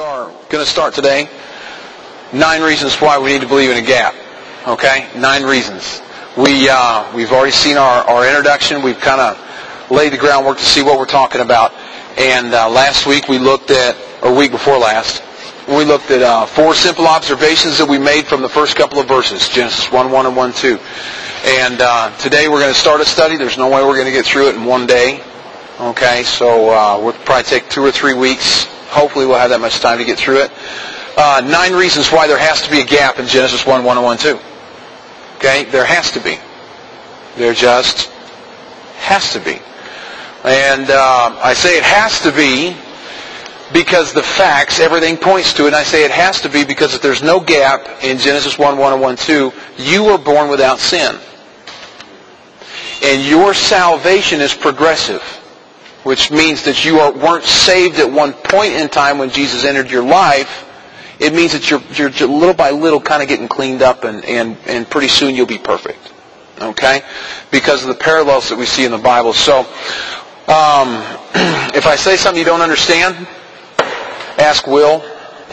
are going to start today. 9 reasons why we need to believe in a gap. Okay? 9 reasons. We've already seen our introduction. We've kind of laid the groundwork to see what we're talking about. And last week we looked at, or week before last, we looked at 4 simple observations that we made from the first couple of verses, Genesis 1:1 and 1:2. And today we're going to start a study. There's no way we're going to get through it in one day. Okay, so we'll probably take 2 or 3 weeks. Hopefully we'll have that much time to get through it. 9 reasons why there has to be a gap in Genesis 1:1 and 1:2. Okay, there has to be. There just has to be. And I say it has to be because the facts, everything points to it. And I say it has to be because if there's no gap in Genesis 1:1 and 1:2, you were born without sin. And your salvation is progressive, which means that you weren't saved at one point in time when Jesus entered your life. It means that you're little by little kind of getting cleaned up, and pretty soon you'll be perfect. Okay? Because of the parallels that we see in the Bible. So, if I say something you don't understand, ask Will.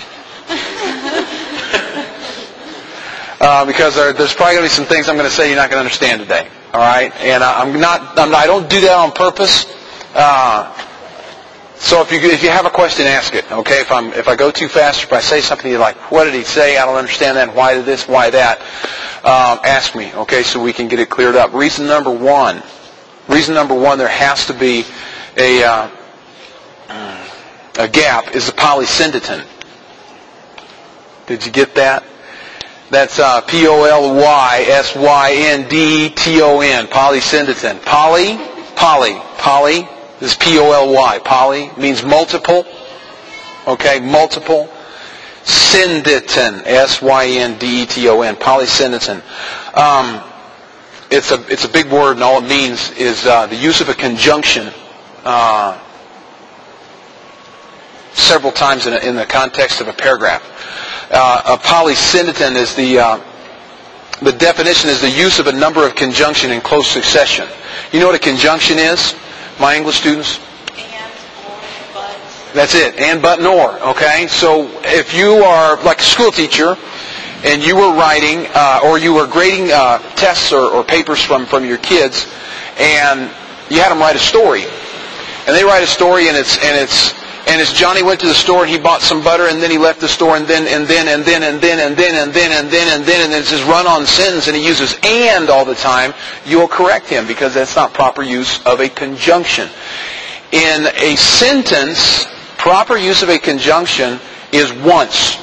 Because there's probably going to be some things I'm going to say you're not going to understand today. All right? And I don't do that on purpose. So if you have a question, ask it. Okay, if I go too fast, or if I say something you're like, what did he say? I don't understand that. Why did this? Why that? Ask me. Okay, so we can get it cleared up. Reason number one. There has to be a gap. Is the polysyndeton. Did you get that? That's P-O-L-Y-S-Y-N-D-T-O-N. Polysyndeton. Poly. This is P-O-L-Y. Poly means multiple. Okay, multiple. Syndeton. S-Y-N-D-E-T-O-N. Polysyndeton. It's a big word, and all it means is the use of a conjunction several times in the context of a paragraph. A polysyndeton is the definition is the use of a number of conjunction in close succession. You know what a conjunction is? My English students? And, or, but. That's it. And, but, nor. Okay? So if you are like a school teacher and you were writing or you were grading tests or papers from your kids, and you had them write a story. And they write a story, and it's Johnny went to the store and he bought some butter, and then he left the store, and then it's his run-on sentence, and he uses and all the time. You'll correct him because that's not proper use of a conjunction. In a sentence, proper use of a conjunction is once.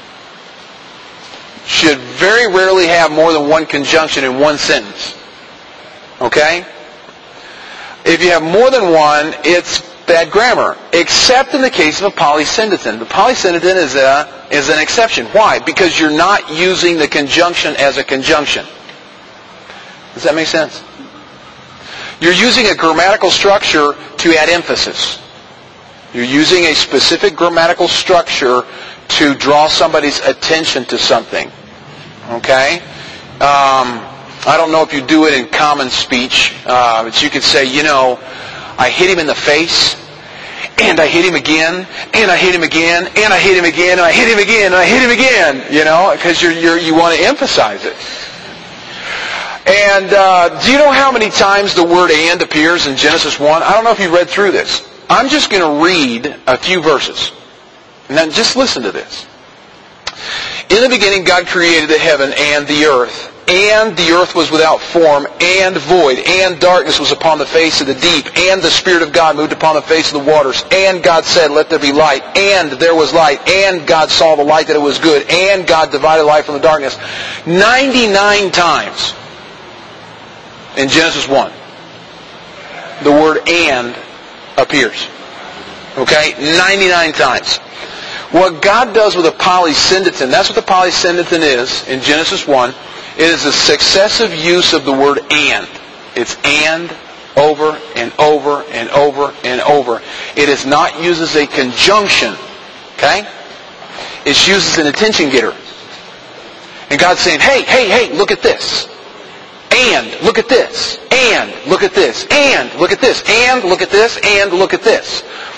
Should very rarely have more than one conjunction in one sentence. Okay? If you have more than one, it's bad grammar, except in the case of a polysyndeton. The polysyndeton is an exception. Why? Because you're not using the conjunction as a conjunction. Does that make sense? You're using a grammatical structure to add emphasis. You're using a specific grammatical structure to draw somebody's attention to something. Okay? I don't know if you do it in common speech, but you could say, I hit him in the face, and I hit him again, and I hit him again, and I hit him again, and I hit him again, and I hit him again, because you want to emphasize it. And do you know how many times the word and appears in Genesis 1? I don't know if you read through this. I'm just going to read a few verses. And then just listen to this. In the beginning, God created the heaven and the earth. And the earth was without form and void, and darkness was upon the face of the deep, and the Spirit of God moved upon the face of the waters. And God said, let there be light, and there was light, and God saw the light that it was good, and God divided light from the darkness. 99 times in Genesis 1, the word and appears. Okay? 99 times. What God does with a polysyndeton, that's what the polysyndeton is in Genesis 1. It is a successive use of the word and. It's and over and over and over and over. It is not used as a conjunction. Okay? It's used as an attention getter. And God's saying, hey, look at this. And look at this. And look at this. And look at this. And look at this. And look at this.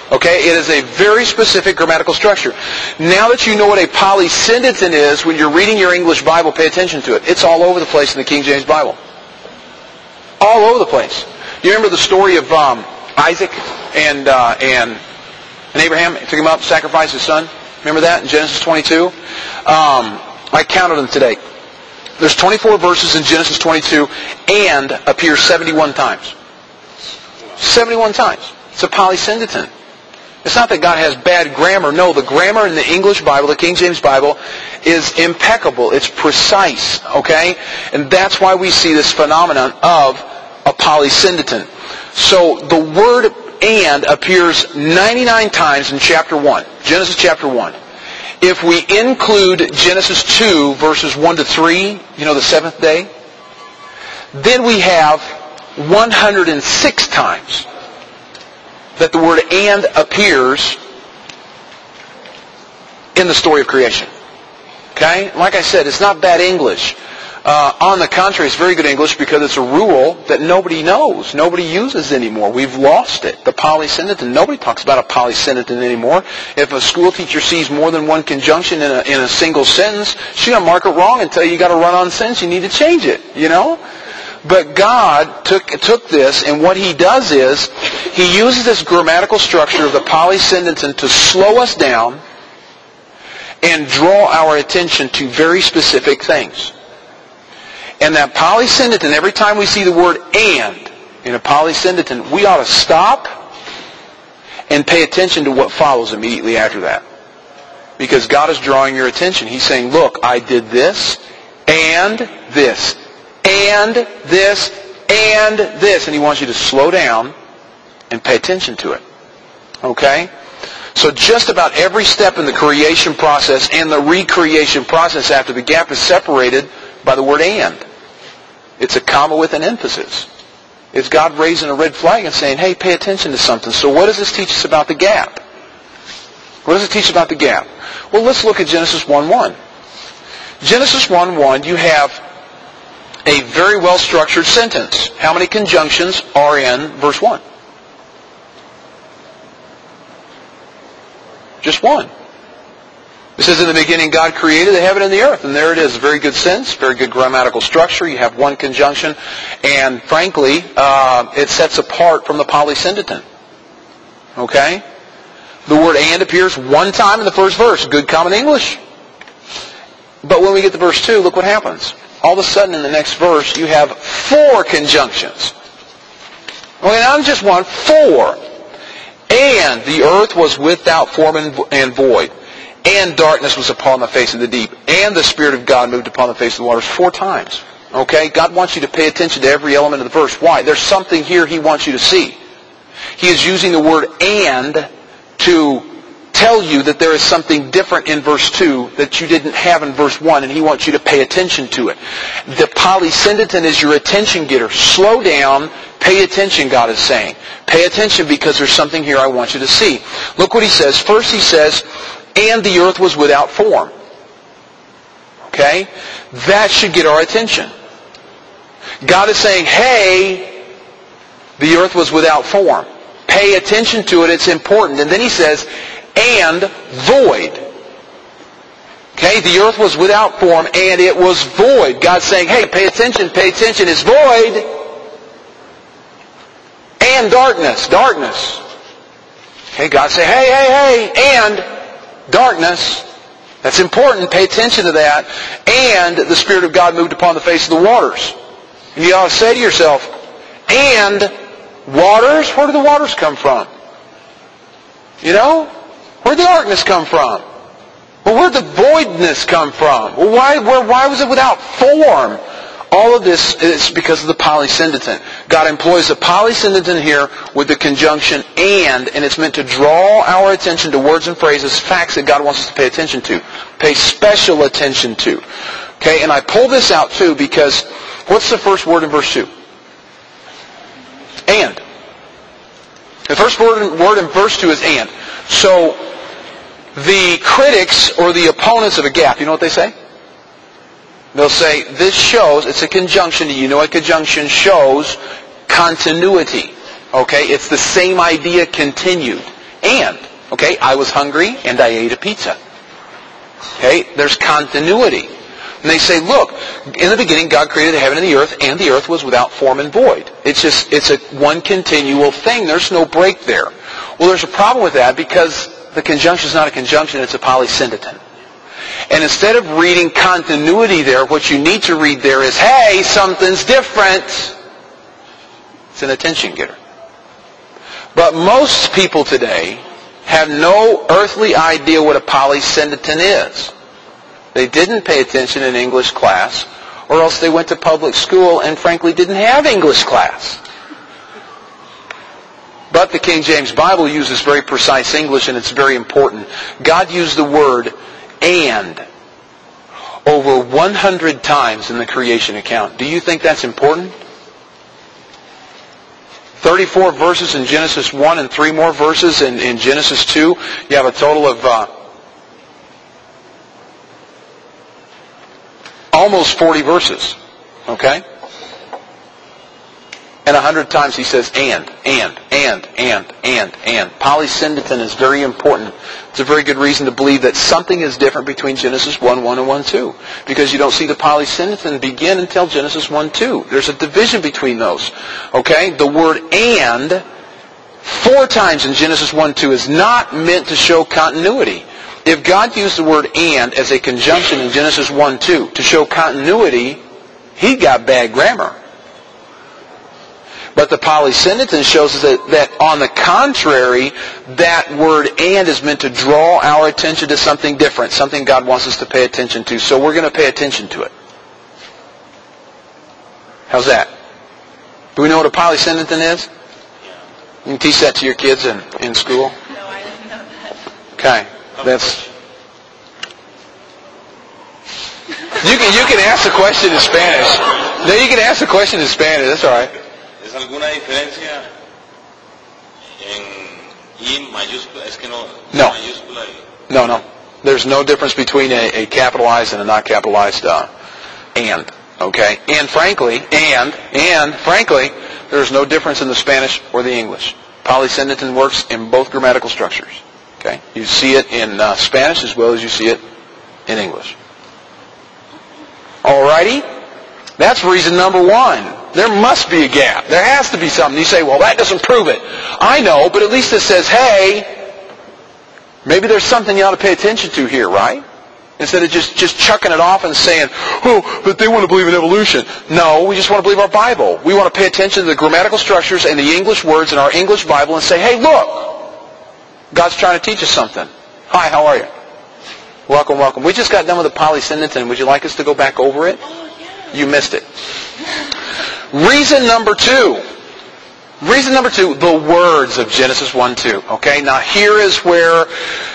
Okay, it is a very specific grammatical structure. Now that you know what a polysyndeton is, when you're reading your English Bible, pay attention to it. It's all over the place in the King James Bible. All over the place. Do you remember the story of Isaac and Abraham? He took him out to sacrifice his son. Remember that in Genesis 22? I counted them today. There's 24 verses in Genesis 22 and appears 71 times. 71 times. It's a polysyndeton. It's not that God has bad grammar. No, the grammar in the English Bible, the King James Bible, is impeccable. It's precise. Okay? And that's why we see this phenomenon of a polysyndeton. So the word "and" appears 99 times in chapter 1. Genesis chapter 1. If we include Genesis 2, verses 1 to 3, the seventh day, then we have 106 times that the word "and" appears in the story of creation. Okay? Like I said, it's not bad English. On the contrary, it's very good English because it's a rule that nobody knows. Nobody uses anymore. We've lost it. The polysyndeton. Nobody talks about a polysyndeton anymore. If a school teacher sees more than one conjunction in a single sentence, she's going to mark it wrong and tell you got a run-on sentence. You need to change it, But God took this, and what He does is He uses this grammatical structure of the polysyndeton to slow us down and draw our attention to very specific things. And that polysyndeton, every time we see the word "and" in a polysyndeton, we ought to stop and pay attention to what follows immediately after that. Because God is drawing your attention. He's saying, look, I did this, and this, and this, and this. And He wants you to slow down and pay attention to it. Okay? So just about every step in the creation process and the recreation process after the gap is separated by the word "and." It's a comma with an emphasis. It's God raising a red flag and saying, hey, pay attention to something. So what does this teach us about the gap? What does it teach about the gap? Well, let's look at Genesis 1:1. Genesis 1:1, you have a very well-structured sentence. How many conjunctions are in verse 1? Just one. It says, in the beginning God created the heaven and the earth. And there it is. Very good sense. Very good grammatical structure. You have one conjunction. And frankly, it sets apart from the polysyndeton. Okay? The word "and" appears one time in the first verse. Good common English. But when we get to verse 2, look what happens. All of a sudden in the next verse, you have 4 conjunctions. Okay, not just one, 4. And the earth was without form and void. And darkness was upon the face of the deep. And the Spirit of God moved upon the face of the waters. 4 times. Okay? God wants you to pay attention to every element of the verse. Why? There's something here He wants you to see. He is using the word "and" to tell you that there is something different in verse 2 that you didn't have in verse 1, and He wants you to pay attention to it. The polysyndeton is your attention getter. Slow down. Pay attention, God is saying. Pay attention because there's something here I want you to see. Look what He says. First He says, and the earth was without form. Okay? That should get our attention. God is saying, hey, the earth was without form. Pay attention to it. It's important. And then He says, and void. Okay? The earth was without form and it was void. God's saying, hey, pay attention. It's void. And darkness. Okay? God's saying, hey, and darkness. That's important. Pay attention to that. And the Spirit of God moved upon the face of the waters. And you ought to say to yourself, and waters? Where do the waters come from? Where did the darkness come from? Well, where did the voidness come from? Well, why was it without form? All of this is because of the polysyndeton. God employs the polysyndeton here with the conjunction and it's meant to draw our attention to words and phrases, facts that God wants us to pay attention to. Pay special attention to. Okay, and I pull this out too because what's the first word in verse 2? And. The first word in verse 2 is and. So, the critics or the opponents of a gap, you know what they say? They'll say, this shows, it's a conjunction. You know what conjunction shows? Continuity. Okay? It's the same idea continued. And. Okay, I was hungry and I ate a pizza. Okay, there's continuity. And they say, look, in the beginning God created the heaven and the earth was without form and void. It's a one continual thing. There's no break there. Well, there's a problem with that because the conjunction is not a conjunction, it's a polysyndeton. And instead of reading continuity there, what you need to read there is, hey, something's different. It's an attention getter. But most people today have no earthly idea what a polysyndeton is. They didn't pay attention in English class, or else they went to public school and frankly didn't have English class. But the King James Bible uses very precise English, and it's very important. God used the word "and" over 100 times in the creation account. Do you think that's important? 34 verses in Genesis 1 and 3 more verses in Genesis 2. You have a total of almost 40 verses. Okay? And 100 times he says and. Polysyndeton is very important. It's a very good reason to believe that something is different between Genesis 1:1 and 1:2. Because you don't see the polysyndeton begin until Genesis 1:2. There's a division between those. Okay? The word "and" 4 times in Genesis 1:2 is not meant to show continuity. If God used the word "and" as a conjunction in Genesis 1:2 to show continuity, he got bad grammar. But the polysyndeton shows us that on the contrary, that word "and" is meant to draw our attention to something different, something God wants us to pay attention to. So we're going to pay attention to it. How's that? Do we know what a polysyndeton is? You can teach that to your kids in school? No, I didn't know that. Okay. That's... You can ask the question in Spanish. No, you can ask the question in Spanish. That's all right. ¿Es alguna diferencia en I mayúscula? Es que no. No. Mayúscula y... No. There's no difference between a capitalized and a not capitalized and. Okay? And frankly, there's no difference in the Spanish or the English. Polysyndeton works in both grammatical structures. Okay? You see it in Spanish as well as you see it in English. Alrighty? That's reason number 1. There must be a gap. There has to be something. You say, well, that doesn't prove it. I know, but at least it says, hey, maybe there's something you ought to pay attention to here, right? Instead of just chucking it off and saying, oh, but they want to believe in evolution. No, we just want to believe our Bible. We want to pay attention to the grammatical structures and the English words in our English Bible and say, hey, look, God's trying to teach us something. Hi, how are you? Welcome. We just got done with the polysyndeton. Would you like us to go back over it? You missed it. Reason number 2, the words of Genesis 1:2. Okay, now here's where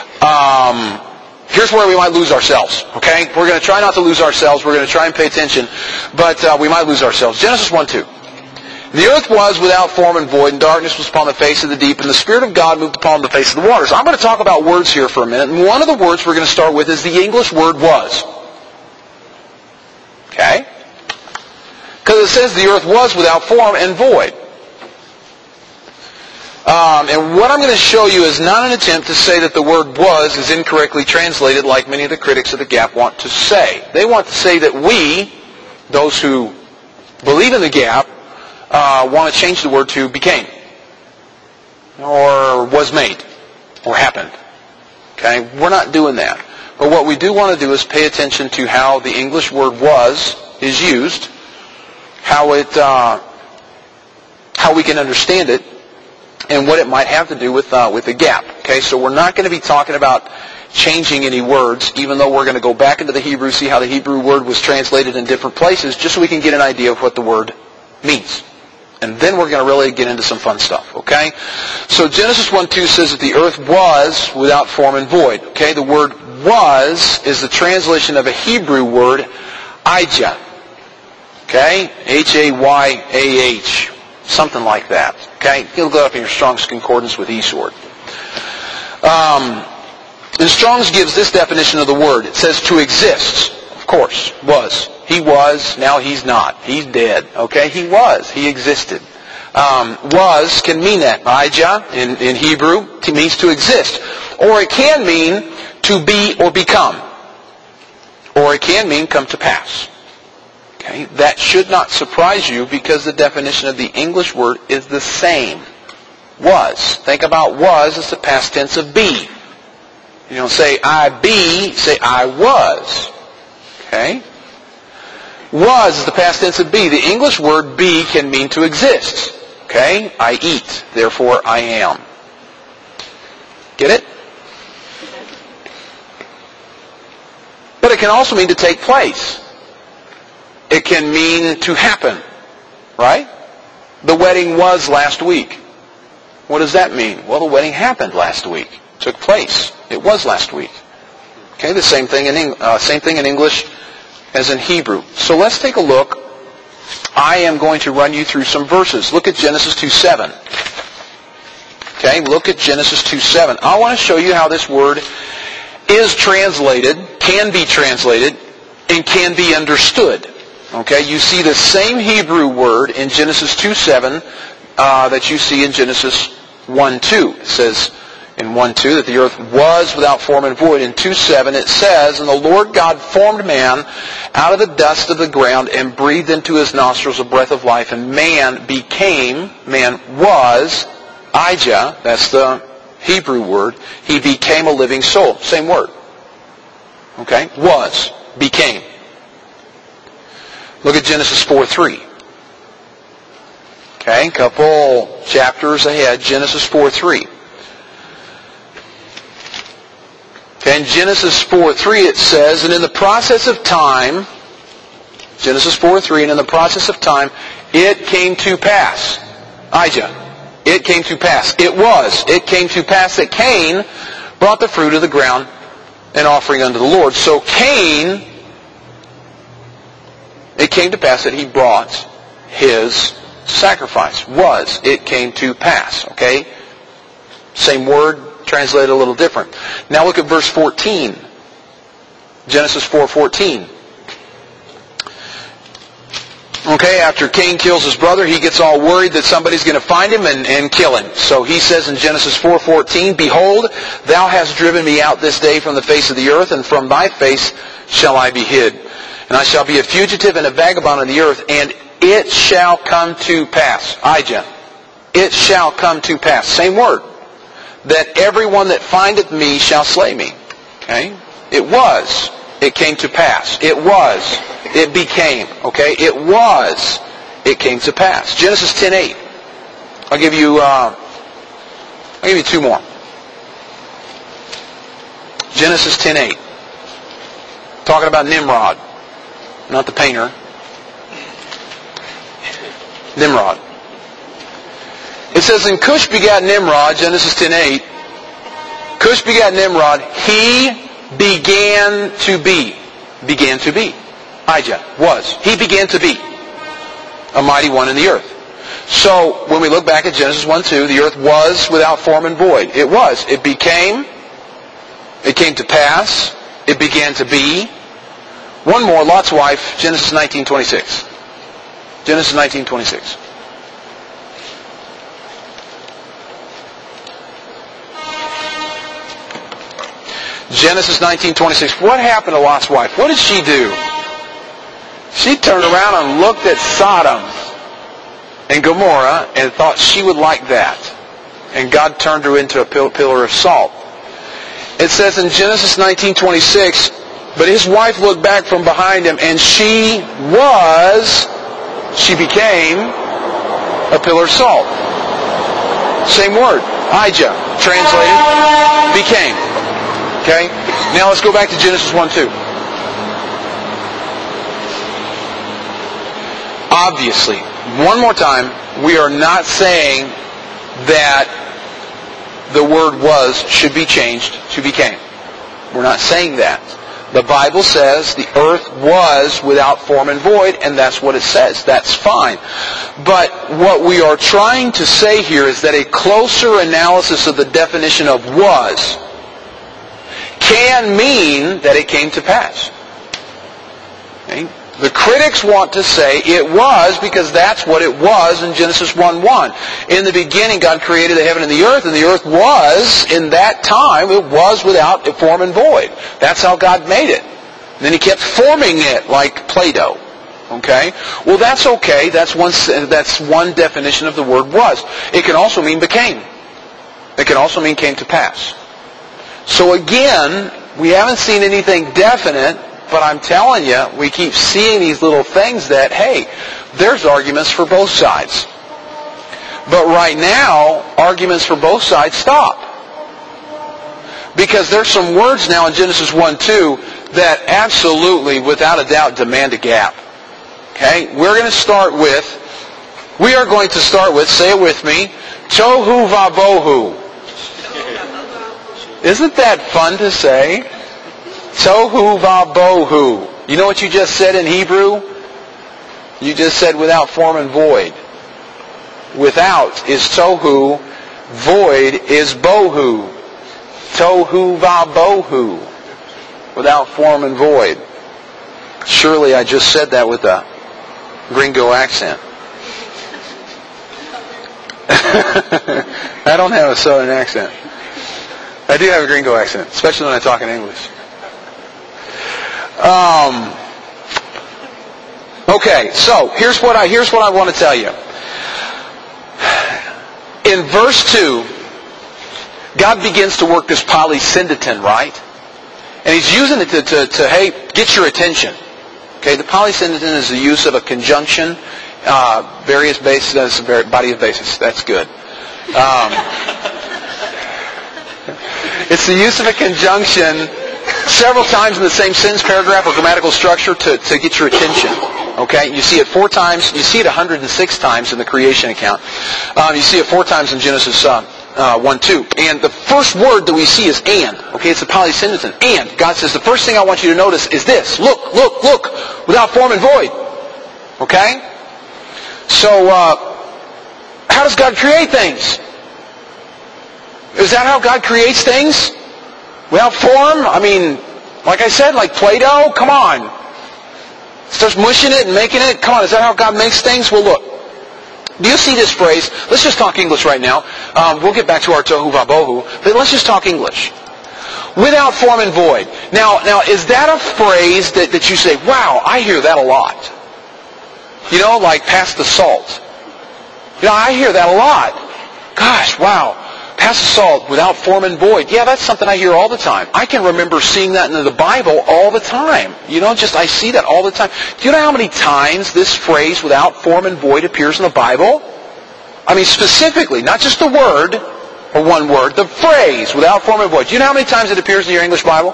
we might lose ourselves. Okay, we're going to try not to lose ourselves. We're going to try and pay attention, but we might lose ourselves. Genesis 1:2. The earth was without form and void, and darkness was upon the face of the deep, and the Spirit of God moved upon the face of the waters. I'm going to talk about words here for a minute, and one of the words we're going to start with is the English word was. Okay? Because it says the earth was without form and void. And what I'm going to show you is not an attempt to say that the word was is incorrectly translated like many of the critics of the Gap want to say. They want to say that we, those who believe in the Gap, want to change the word to became, or was made, or happened. Okay? We're not doing that. But what we do want to do is pay attention to how the English word was is used, how we can understand it, and what it might have to do with the Gap. Okay, so we're not going to be talking about changing any words, even though we're going to go back into the Hebrew, see how the Hebrew word was translated in different places, just so we can get an idea of what the word means. And then we're going to really get into some fun stuff. Okay, so Genesis 1:2 says that the earth was without form and void. Okay, the word was is the translation of a Hebrew word, Ijah. Okay? Hayah. Something like that. Okay? You'll go up in your Strong's Concordance with eSword. And Strong's gives this definition of the word. It says to exist. Of course. Was. He was. Now he's not. He's dead. Okay? He was. He existed. Was can mean that. Ijah in Hebrew means to exist. Or it can mean to be or become. Or it can mean come to pass. Okay? That should not surprise you because the definition of the English word is the same. Was. Think about was as the past tense of be. You don't say I be, say I was. Okay? Was is the past tense of be. The English word be can mean to exist. Okay? I eat, therefore I am. Get it? But it can also mean to take place. It can mean to happen. Right? The wedding was last week. What does that mean? Well, the wedding happened last week. Took place. It was last week. Okay, the same thing in English as in Hebrew. So let's take a look. I am going to run you through some verses. Look at Genesis 2:7. Okay, look at Genesis 2:7. I want to show you how this word is translated, can be translated, and can be understood. Okay, you see the same Hebrew word in Genesis 2:7 that you see in Genesis 1:2. It says in 1:2 that the earth was without form and void. In 2:7 it says, "And the Lord God formed man out of the dust of the ground and breathed into his nostrils a breath of life, and man was, Ijah," that's the Hebrew word, "he became a living soul." Same word. Okay? Was. Became. Look at Genesis 4:3. Okay, a couple chapters ahead, Genesis 4:3. Okay, in Genesis 4:3 it says, "And in the process of time," Genesis 4:3, "and in the process of time, it came to pass." Ijah. It came to pass. It came to pass that Cain brought the fruit of the ground an offering unto the Lord. So Cain, it came to pass that he brought his sacrifice. It came to pass. Okay? Same word, translated a little different. Now look at verse 14. Genesis 4:14. Okay, after Cain kills his brother, he gets all worried that somebody's going to find him and kill him. So he says in Genesis 4:14, "Behold, thou hast driven me out this day from the face of the earth, and from thy face shall I be hid. And I shall be a fugitive and a vagabond on the earth, and it shall come to pass." Ijah. It shall come to pass. Same word. "That everyone that findeth me shall slay me." Okay? It was. It came to pass. It was. It became. Okay? It was. It came to pass. Genesis 10:8. I'll give you two more. Genesis 10:8. Talking about Nimrod. Not the painter. Nimrod. It says, "And Cush begat Nimrod," Genesis 10:8. "Cush begat Nimrod, he began to be." Began to be. Ijah. Was. He began to be a mighty one in the earth. So, when we look back at Genesis 1:2, the earth was without form and void. It was. It became. It came to pass. It began to be. One more, Lot's wife, Genesis 19:26. Genesis 19:26. Genesis 19:26. What happened to Lot's wife? What did she do? She turned around and looked at Sodom and Gomorrah and thought she would like that. And God turned her into a pillar of salt. It says in Genesis 19:26, "But his wife looked back from behind him, and she became a pillar of salt." Same word. Ijah. Translated, became. Okay? Now let's go back to Genesis 1:2. Obviously, one more time, we are not saying that the word was should be changed to became. We're not saying that. The Bible says the earth was without form and void, and that's what it says. That's fine. But what we are trying to say here is that a closer analysis of the definition of was can mean that it came to pass. Okay? The critics want to say it was because that's what it was in Genesis 1:1. In the beginning, God created the heaven and the earth was, in that time, it was without form and void. That's how God made it. And then He kept forming it like Play-Doh. Okay? Well, that's okay. That's one definition of the word was. It can also mean became. It can also mean came to pass. So again, we haven't seen anything definite, but I'm telling you, we keep seeing these little things that, hey, there's arguments for both sides. But right now, arguments for both sides stop. Because there's some words now in Genesis 1:2 that absolutely, without a doubt, demand a gap. Okay? We are going to start with, say it with me, tohu vabohu. Isn't that fun to say? Tohu vabohu. You know what you just said in Hebrew? You just said without form and void. Without is tohu, void is bohu. Tohu vabohu. Without form and void. Surely I just said that with a gringo accent. I don't have a southern accent. I do have a gringo accent, especially when I talk in English. Okay, so here's what I want to tell you. In verse 2, God begins to work this polysyndeton, right? And He's using it to hey, get your attention. Okay, the polysyndeton is the use of a conjunction, various bases, that's a body of bases. That's good. It's the use of a conjunction several times in the same sentence, paragraph, or grammatical structure to get your attention. Okay? You see it 4 times. You see it 106 times in the creation account. You see it 4 times in Genesis 1:2. And the first word that we see is and. Okay? It's a polysyndeton. And. God says, the first thing I want you to notice is this. Look, look, look. Without form and void. Okay? So, how does God create things? Is that how God creates things? Without form? I mean, like I said, like Play-Doh? Come on. Starts mushing it and making it? Come on, is that how God makes things? Well, look. Do you see this phrase? Let's just talk English right now. We'll get back to our tohu vabohu, but let's just talk English. Without form and void. Now, is that a phrase that you say, wow, I hear that a lot? You know, like pass the salt. You know, I hear that a lot. Gosh, wow. Pass the salt without form and void. Yeah, that's something I hear all the time. I can remember seeing that in the Bible all the time. You know, I see that all the time. Do you know how many times this phrase without form and void appears in the Bible? I mean, specifically, not just the word, or one word, the phrase without form and void. Do you know how many times it appears in your English Bible?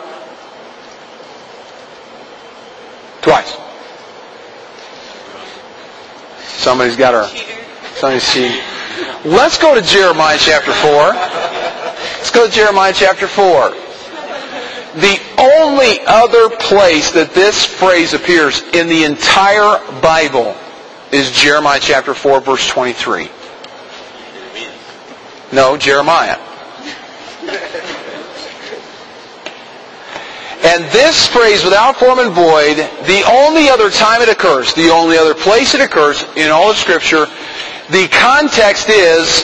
Twice. Somebody's got her. Somebody's cheating. Let's go to Jeremiah chapter 4. Let's go to Jeremiah chapter 4. The only other place that this phrase appears in the entire Bible is Jeremiah chapter 4, verse 23. No, Jeremiah. And this phrase, without form and void, the only other time it occurs, the only other place it occurs in all of Scripture, the context is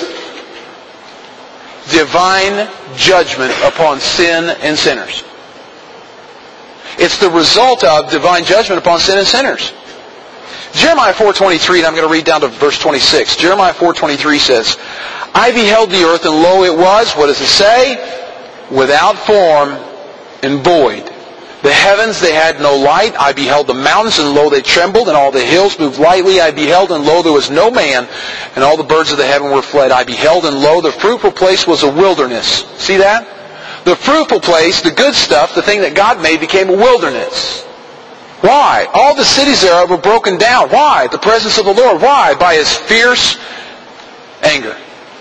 divine judgment upon sin and sinners. It's the result of divine judgment upon sin and sinners. Jeremiah 4:23, and I'm going to read down to verse 26. Jeremiah 4:23 says, I beheld the earth, and lo, it was, what does it say? Without form and void. The heavens, they had no light. I beheld the mountains, and lo, they trembled, and all the hills moved lightly. I beheld, and lo, there was no man, and all the birds of the heaven were fled. I beheld, and lo, the fruitful place was a wilderness. See that? The fruitful place, the good stuff, the thing that God made, became a wilderness. Why? All the cities thereof were broken down. Why? The presence of the Lord. Why? By His fierce anger.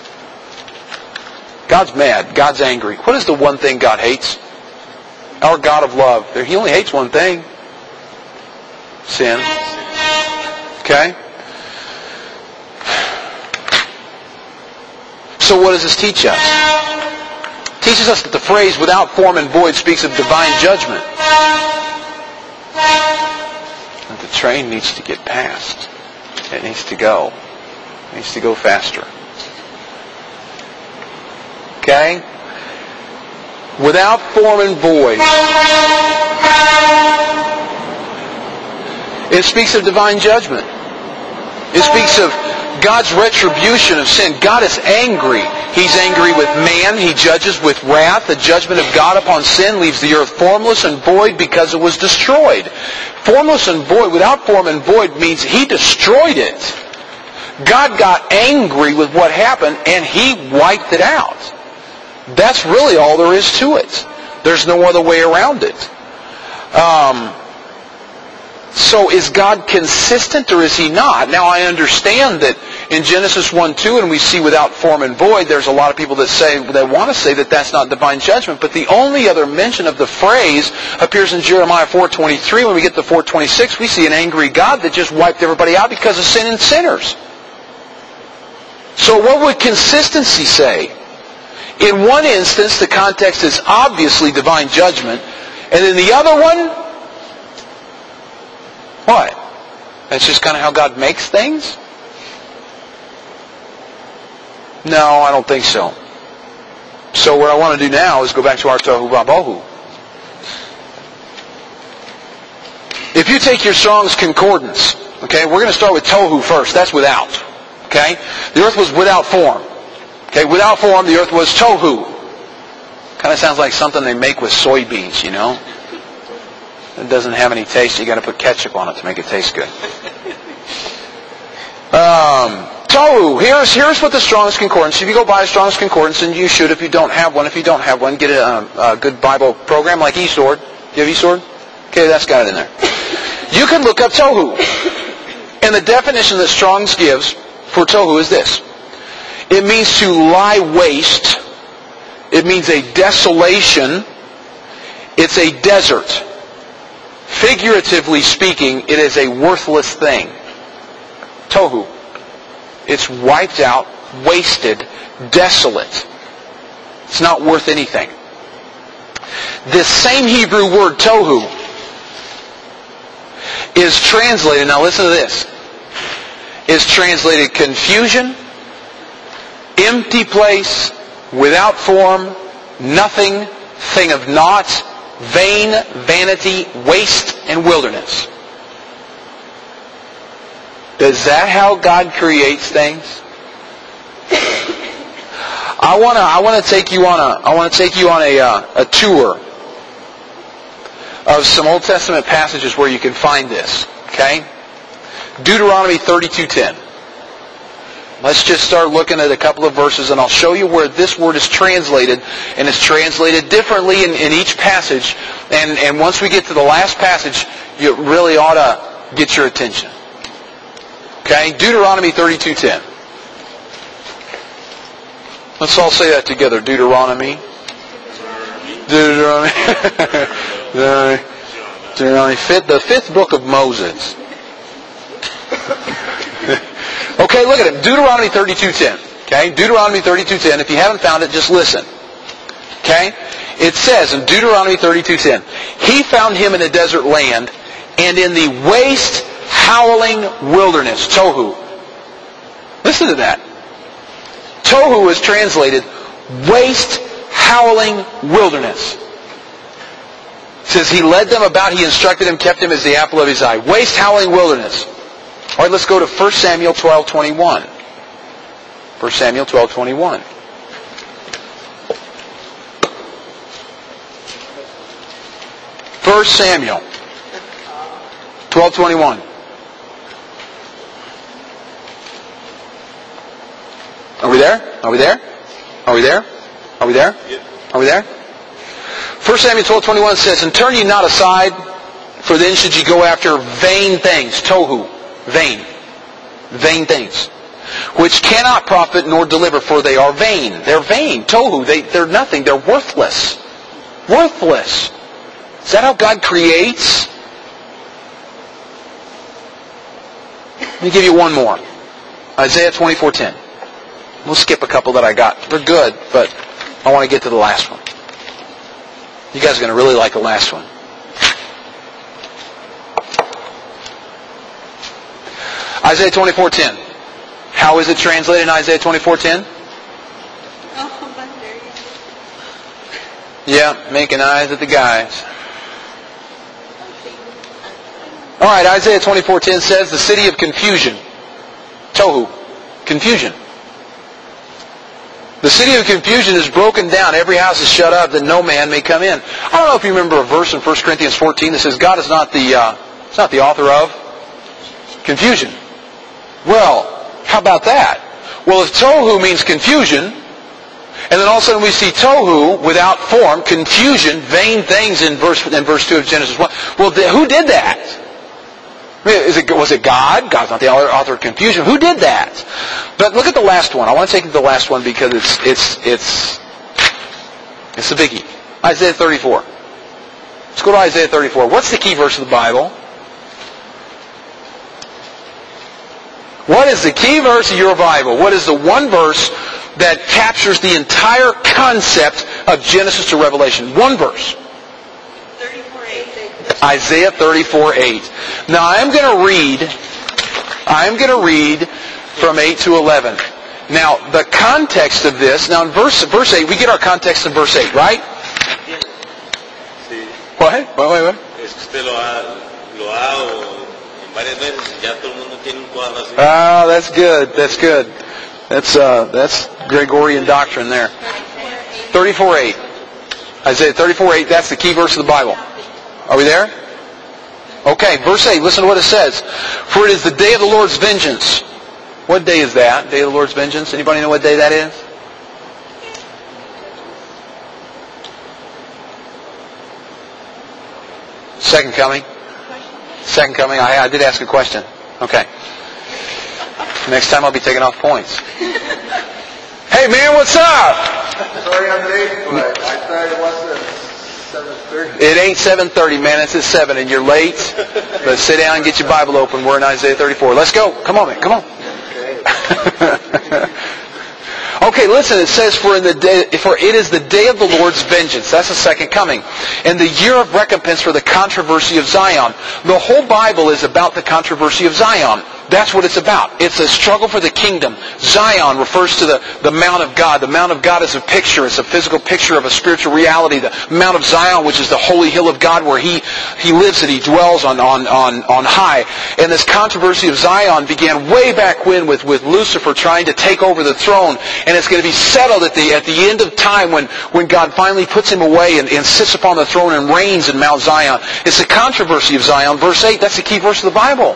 God's mad. God's angry. What is the one thing God hates? Our God of love. He only hates one thing. Sin. Okay? So what does this teach us? It teaches us that the phrase without form and void speaks of divine judgment. But the train needs to get past. It needs to go. It needs to go faster. Okay? Without form and void. It speaks of divine judgment. It speaks of God's retribution of sin. God is angry. He's angry with man. He judges with wrath. The judgment of God upon sin leaves the earth formless and void because it was destroyed. Formless and void, without form and void, means He destroyed it. God got angry with what happened and He wiped it out. That's really all there is to it. There's no other way around it. So is God consistent or is He not? Now I understand that in Genesis 1:2, and we see without form and void, there's a lot of people that want to say that that's not divine judgment. But the only other mention of the phrase appears in Jeremiah 4:23. When we get to 4:26, we see an angry God that just wiped everybody out because of sin and sinners. So what would consistency say? In one instance, the context is obviously divine judgment. And in the other one, what? That's just kind of how God makes things? No, I don't think so. So what I want to do now is go back to our Tohu Vabohu. If you take your Strong's Concordance, okay, we're going to start with Tohu first. That's without. Okay? The earth was without form. Okay, without form, the earth was Tohu. Kind of sounds like something they make with soybeans, you know? It doesn't have any taste. You got to put ketchup on it to make it taste good. Tohu. Here's what the Strong's Concordance. If you go buy a Strong's Concordance, and you should if you don't have one. If you don't have one, get a good Bible program like eSword. Do you have eSword? Okay, that's got it in there. You can look up Tohu. And the definition that Strong's gives for Tohu is this. It means to lie waste. It means a desolation. It's a desert. Figuratively speaking, it is a worthless thing. Tohu. It's wiped out, wasted, desolate. It's not worth anything. This same Hebrew word, tohu, is translated, now listen to this, is translated confusion, empty place, without form, nothing, thing of naught, vain, vanity, waste, and wilderness. Is that how God creates things? I want to take you on a tour of some Old Testament passages where you can find this. Okay? Deuteronomy 32:10. Let's just start looking at a couple of verses, and I'll show you where this word is translated, and it's translated differently in each passage. And once we get to the last passage, you really ought to get your attention. Okay? Deuteronomy 32:10. Let's all say that together. Deuteronomy. Deuteronomy. The fifth book of Moses. Okay, look at it. Deuteronomy 32:10. Okay? Deuteronomy 32:10. If you haven't found it, just listen. Okay? It says in Deuteronomy 32:10, He found him in a desert land and in the waste, howling wilderness. Tohu. Listen to that. Tohu is translated waste, howling wilderness. It says He led them about, He instructed him, kept him as the apple of His eye. Waste, howling wilderness. All right, let's go to 1 Samuel 12:21. 1 Samuel 12:21. First Samuel 12:21. Are we there? Are we there? Are we there? Are we there? Are we there? 1 Samuel 12:21 says, And turn ye not aside, for then should ye go after vain things. Tohu. Vain. Vain things. Which cannot profit nor deliver, for they are vain. They're vain. Tohu. They're nothing. They're worthless. Worthless. Is that how God creates? Let me give you one more. Isaiah 24:10. We'll skip a couple that I got. They're good, but I want to get to the last one. You guys are going to really like the last one. Isaiah 24:10. How is it translated in Isaiah 24:10? Oh, but there you Yeah, making eyes at the guys. All right, Isaiah 24:10 says, the city of confusion. Tohu. Confusion. The city of confusion is broken down. Every house is shut up that no man may come in. I don't know if you remember a verse in 1 Corinthians 14 that says God is not the author of confusion. Well, how about that? Well, if tohu means confusion, and then all of a sudden we see tohu without form, confusion, vain things in verse 2 of Genesis 1. Well, who did that? Was it God? God's not the author of confusion. Who did that? But look at the last one. I want to take you to the last one because it's a biggie. Isaiah 34. Let's go to Isaiah 34. What's the key verse of the Bible? What is the key verse of your Bible? What is the one verse that captures the entire concept of Genesis to Revelation? One verse. 34:8. Isaiah 34:8. Now I'm going to read from 8 to 11. Now the context of this, now in verse 8, we get our context in verse 8, right? Sí. What? Wait. Es que usted lo ha en varias veces y ya todo el mundo tiene un cuadro así. Oh, that's good. That's Gregorian doctrine there. 34:8. Isaiah 34:8, that's the key verse of the Bible. Are we there? Okay, verse 8, listen to what it says. For it is the day of the Lord's vengeance. What day is that? Day of the Lord's vengeance? Anybody know what day that is? Second coming. Second coming. I did ask a question. Okay. Next time I'll be taking off points. Hey man, what's up? Sorry I'm late, but I thought it was 7:30. It ain't 7:30, man. It's at 7, and you're late. But sit down and get your Bible open. We're in Isaiah 34. Let's go. Come on, man. Come on. Okay, listen. It says, for it is the day of the Lord's vengeance. That's the second coming. And the year of recompense for the controversy of Zion. The whole Bible is about the controversy of Zion. That's what it's about. It's a struggle for the kingdom. Zion refers to the Mount of God. The Mount of God is a picture. It's a physical picture of a spiritual reality. The Mount of Zion, which is the holy hill of God where He lives and He dwells on high. And this controversy of Zion began way back when with Lucifer trying to take over the throne. And it's going to be settled at the end of time when God finally puts him away and sits upon the throne and reigns in Mount Zion. It's the controversy of Zion. Verse 8, that's the key verse of the Bible.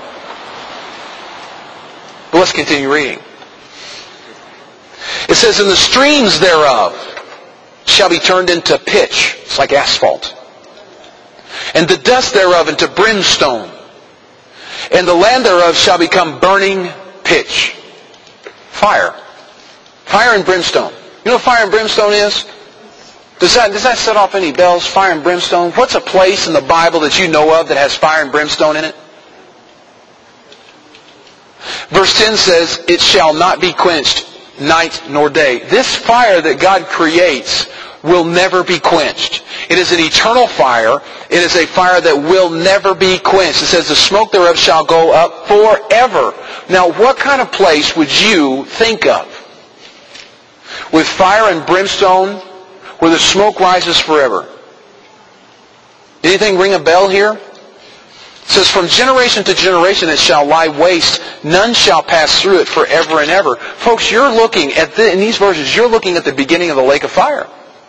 But let's continue reading. It says, and the streams thereof shall be turned into pitch. It's like asphalt. And the dust thereof into brimstone. And the land thereof shall become burning pitch. Fire. Fire and brimstone. You know what fire and brimstone is? Does that set off any bells? Fire and brimstone? What's a place in the Bible that you know of that has fire and brimstone in it? Verse 10 says, it shall not be quenched night nor day. This fire that God creates will never be quenched. It is an eternal fire. It is a fire that will never be quenched. It says the smoke thereof shall go up forever. Now, what kind of place would you think of with fire and brimstone where the smoke rises forever? Anything ring a bell here? It says, from generation to generation it shall lie waste. None shall pass through it forever and ever. Folks, you're looking at in these verses, you're looking at the beginning of the lake of fire.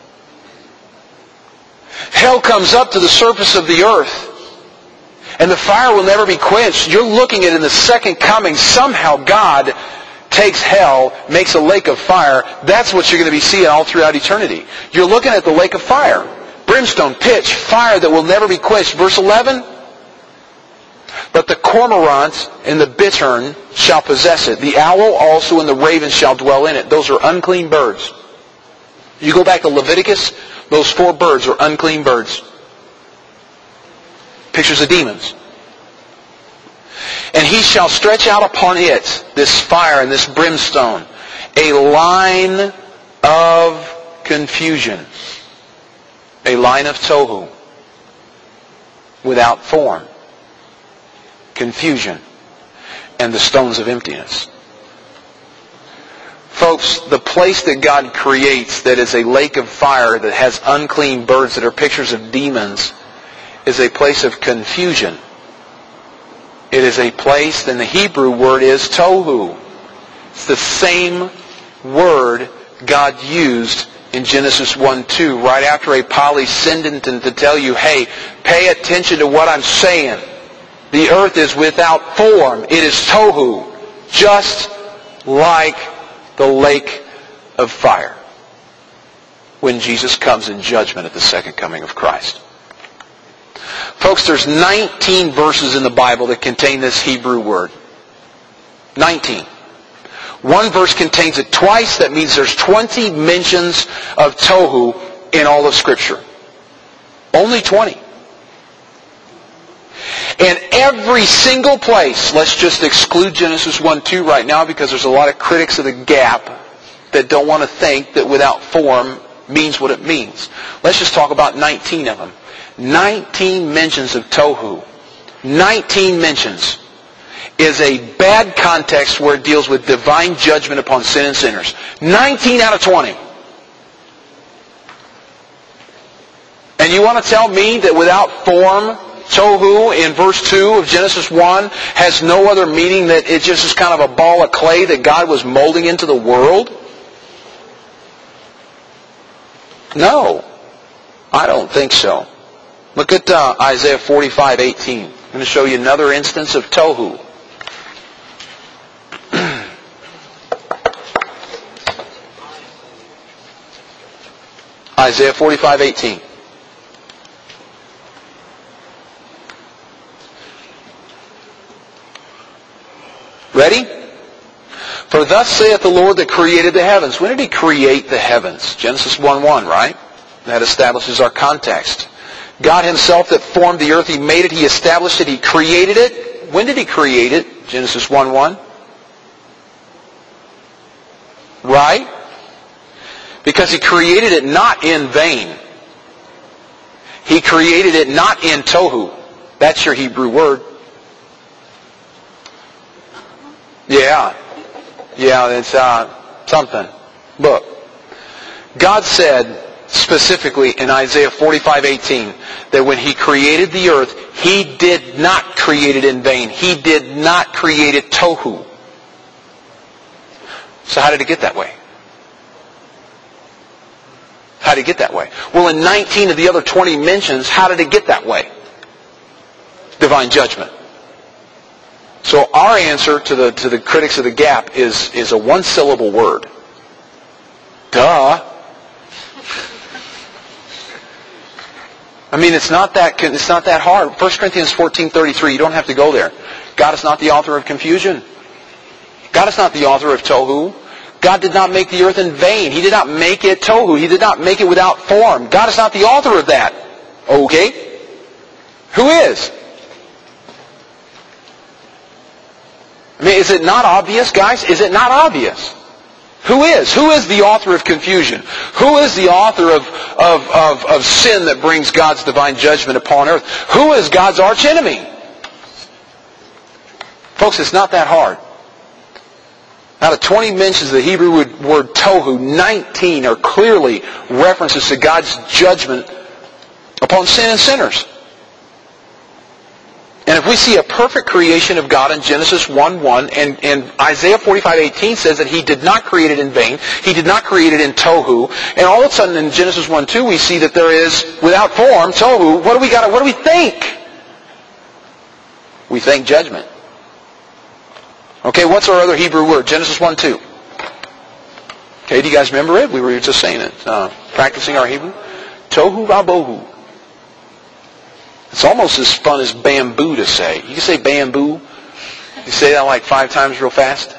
Hell comes up to the surface of the earth, and the fire will never be quenched. You're looking at in the second coming, somehow God takes hell, makes a lake of fire. That's what you're going to be seeing all throughout eternity. You're looking at the lake of fire. Brimstone, pitch, fire that will never be quenched. Verse 11, but the cormorant and the bittern shall possess it. The owl also and the raven shall dwell in it. Those are unclean birds. You go back to Leviticus, those 4 birds are unclean birds. Pictures of demons. And he shall stretch out upon it, this fire and this brimstone, a line of confusion. A line of tohu. Without form. Confusion. and the stones of emptiness. Folks, the place that God creates that is a lake of fire that has unclean birds that are pictures of demons is a place of confusion. It is a place, and the Hebrew word is tohu. It's the same word God used in Genesis 1:2, right after a polysyndeton to tell you, hey, pay attention to what I'm saying. The earth is without form. It is tohu, just like the lake of fire when Jesus comes in judgment at the second coming of Christ. Folks, there's 19 verses in the Bible that contain this Hebrew word. 19. One verse contains it twice. That means there's 20 mentions of tohu in all of Scripture. Only 20. And every single place, let's just exclude Genesis 1:2 right now because there's a lot of critics of the gap that don't want to think that without form means what it means. Let's just talk about 19 of them. 19 mentions of tohu. 19 mentions is a bad context where it deals with divine judgment upon sin and sinners. 19 out of 20. And you want to tell me that without form, tohu in verse 2 of Genesis 1 has no other meaning, that it just is kind of a ball of clay that God was molding into the world? No, I don't think so. Look at Isaiah 45:18. I'm going to show you another instance of tohu. Isaiah 45:18. Ready? For thus saith the Lord that created the heavens. When did He create the heavens? Genesis 1:1, right? That establishes our context. God Himself that formed the earth, He made it, He established it, He created it. When did He create it? Genesis 1:1. Right? Because He created it not in vain. He created it not in tohu. That's your Hebrew word. Yeah, it's something. Look, God said specifically in Isaiah 45:18 that when He created the earth, He did not create it in vain. He did not create it tohu. So how did it get that way? How did it get that way? Well, in 19 of the other 20 mentions, how did it get that way? Divine judgment. So our answer to the critics of the gap is a one-syllable word. Duh. I mean, it's not that hard. 1 Corinthians 14:33. You don't have to go there. God is not the author of confusion. God is not the author of tohu. God did not make the earth in vain. He did not make it tohu. He did not make it without form. God is not the author of that. Okay? Who is? I mean, is it not obvious, guys? Is it not obvious? Who is? Who is the author of confusion? Who is the author of sin that brings God's divine judgment upon earth? Who is God's archenemy? Folks, it's not that hard. Out of 20 mentions of the Hebrew word tohu, 19 are clearly references to God's judgment upon sin and sinners. And if we see a perfect creation of God in Genesis 1:1, and Isaiah 45:18 says that He did not create it in vain, He did not create it in tohu, and all of a sudden in Genesis 1:2 we see that there is, without form, tohu, what do we think? We think judgment. Okay, what's our other Hebrew word? Genesis 1:2. Okay, do you guys remember it? We were just saying it, practicing our Hebrew. Tohu vabohu. It's almost as fun as bamboo to say. You can say bamboo. You say that like 5 times real fast?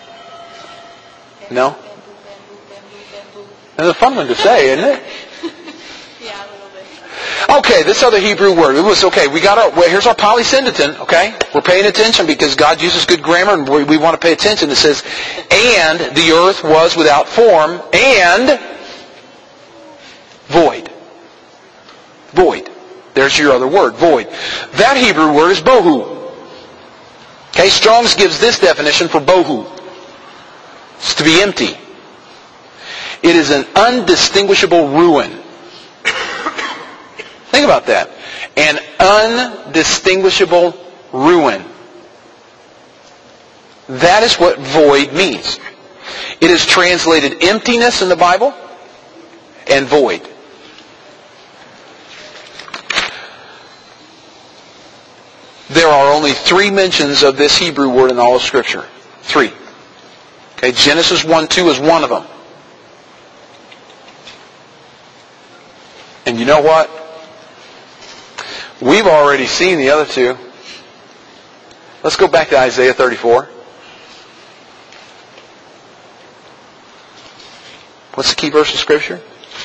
No? It's a fun one to say, isn't it? Yeah, a little bit. Okay, this other Hebrew word. It was okay. Here's our polysyndeton. Okay, we're paying attention because God uses good grammar, and we want to pay attention. It says, "And the earth was without form and void." Void. There's your other word, void. That Hebrew word is bohu. Okay, Strong's gives this definition for bohu. It's to be empty. It is an undistinguishable ruin. Think about that. An undistinguishable ruin. That is what void means. It is translated emptiness in the Bible and void. There are only 3 mentions of this Hebrew word in all of Scripture. 3. Okay, Genesis 1:2 is one of them. And you know what? We've already seen the other 2. Let's go back to Isaiah 34. What's the key verse of Scripture?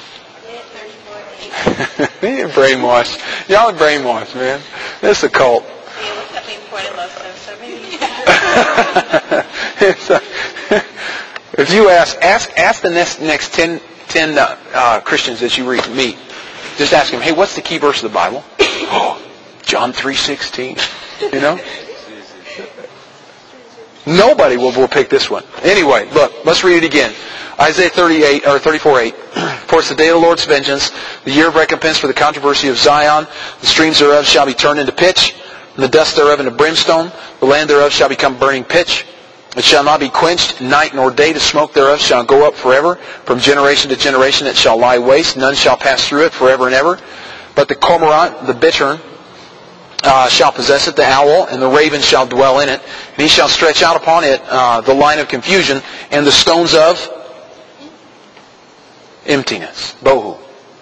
You're brainwashed. Y'all are brainwashed, man. This is a cult. If you ask the next 10 Christians that you meet, just ask them, hey, what's the key verse of the Bible? John 3:16. You know? Nobody will pick this one. Anyway, look, let's read it again. Isaiah 34:8. For it's the day of the Lord's vengeance, the year of recompense for the controversy of Zion. The streams thereof shall be turned into pitch, and the dust thereof into brimstone. The land thereof shall become burning pitch. It shall not be quenched, night nor day. The smoke thereof shall go up forever. From generation to generation it shall lie waste. None shall pass through it forever and ever. But the cormorant, the bittern, shall possess it, the owl, and the raven shall dwell in it. And he shall stretch out upon it the line of confusion, and the stones of emptiness. Bohu.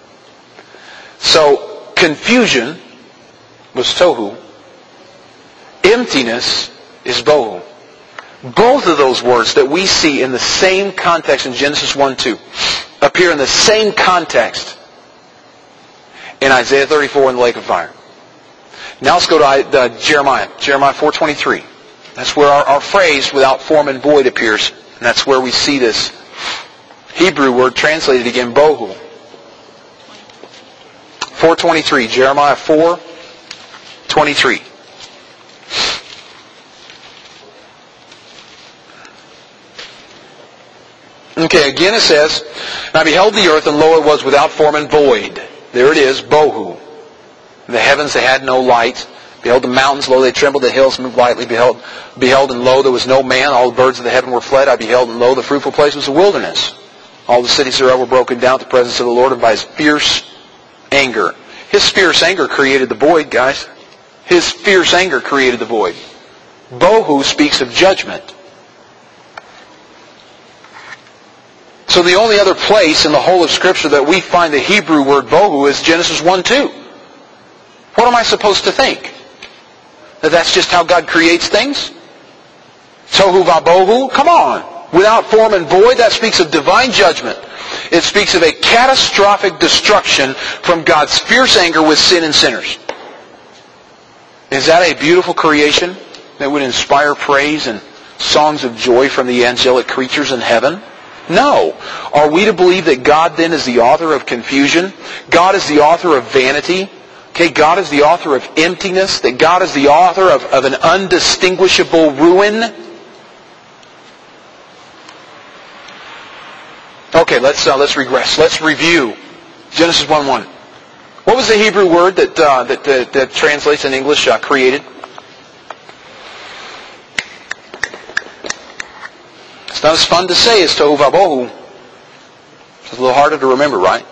So, confusion was tohu. Emptiness is bohu. Both of those words that we see in the same context in Genesis 1:2 appear in the same context in Isaiah 34 in the lake of fire. Now let's go to Jeremiah 4:23. That's where our phrase without form and void appears. And that's where we see this Hebrew word translated again, bohu. 4:23. Jeremiah 4:23. Okay, again it says, and I beheld the earth, and lo, it was without form and void. There it is, bohu. The heavens, they had no light. Behold, the mountains, lo, they trembled. The hills moved lightly. Beheld, and lo, there was no man. All the birds of the heaven were fled. I beheld, and lo, the fruitful place was a wilderness. All the cities thereof were broken down at the presence of the Lord, and by His fierce anger. His fierce anger created the void, guys. His fierce anger created the void. Bohu speaks of judgment. So the only other place in the whole of Scripture that we find the Hebrew word bohu is Genesis 1:2. What am I supposed to think? That that's just how God creates things? Tohu vabohu? Come on. Without form and void, that speaks of divine judgment. It speaks of a catastrophic destruction from God's fierce anger with sin and sinners. Is that a beautiful creation that would inspire praise and songs of joy from the angelic creatures in heaven? No. Are we to believe that God then is the author of confusion? God is the author of vanity? Okay, God is the author of emptiness? That God is the author of an undistinguishable ruin? Okay, let's regress. Let's review Genesis 1:1. What was the Hebrew word that translates in English created? It's not as fun to say as tohu vabohu. It's a little harder to remember, right?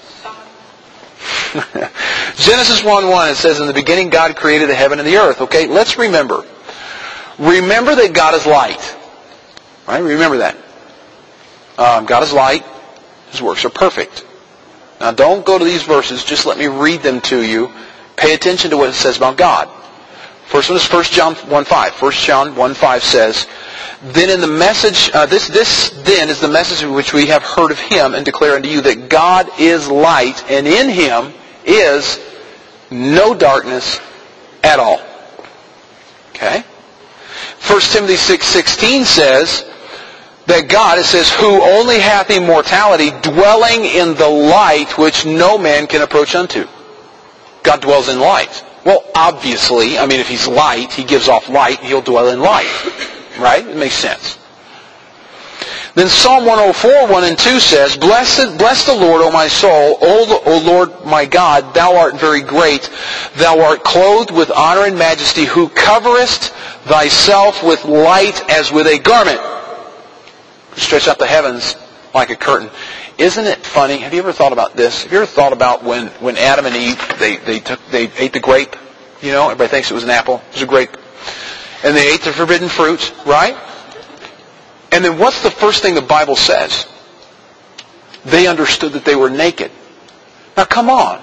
Genesis 1:1, it says, in the beginning God created the heaven and the earth. Okay, let's remember. Remember that God is light. Right? Remember that. God is light. His works are perfect. Now don't go to these verses. Just let me read them to you. Pay attention to what it says about God. First one is 1 John 1:5. 1 John 1:5 says, then in the message, this then is the message which we have heard of Him and declare unto you that God is light, and in Him is no darkness at all. Okay? 1 Timothy 6:16 says that God, it says, who only hath immortality, dwelling in the light which no man can approach unto. God dwells in light. Well, obviously, I mean, if he's light, he gives off light, he'll dwell in light. Right? It makes sense. Then Psalm 104, 1 and 2 says, Bless the Lord, O my soul, O Lord my God, thou art very great. Thou art clothed with honor and majesty, who coverest thyself with light as with a garment. Stretch out the heavens like a curtain. Isn't it funny? Have you ever thought about this? Have you ever thought about when Adam and Eve, they ate the grape? You know, everybody thinks it was an apple. It was a grape. And they ate the forbidden fruit, right? And then what's the first thing the Bible says? They understood that they were naked. Now come on.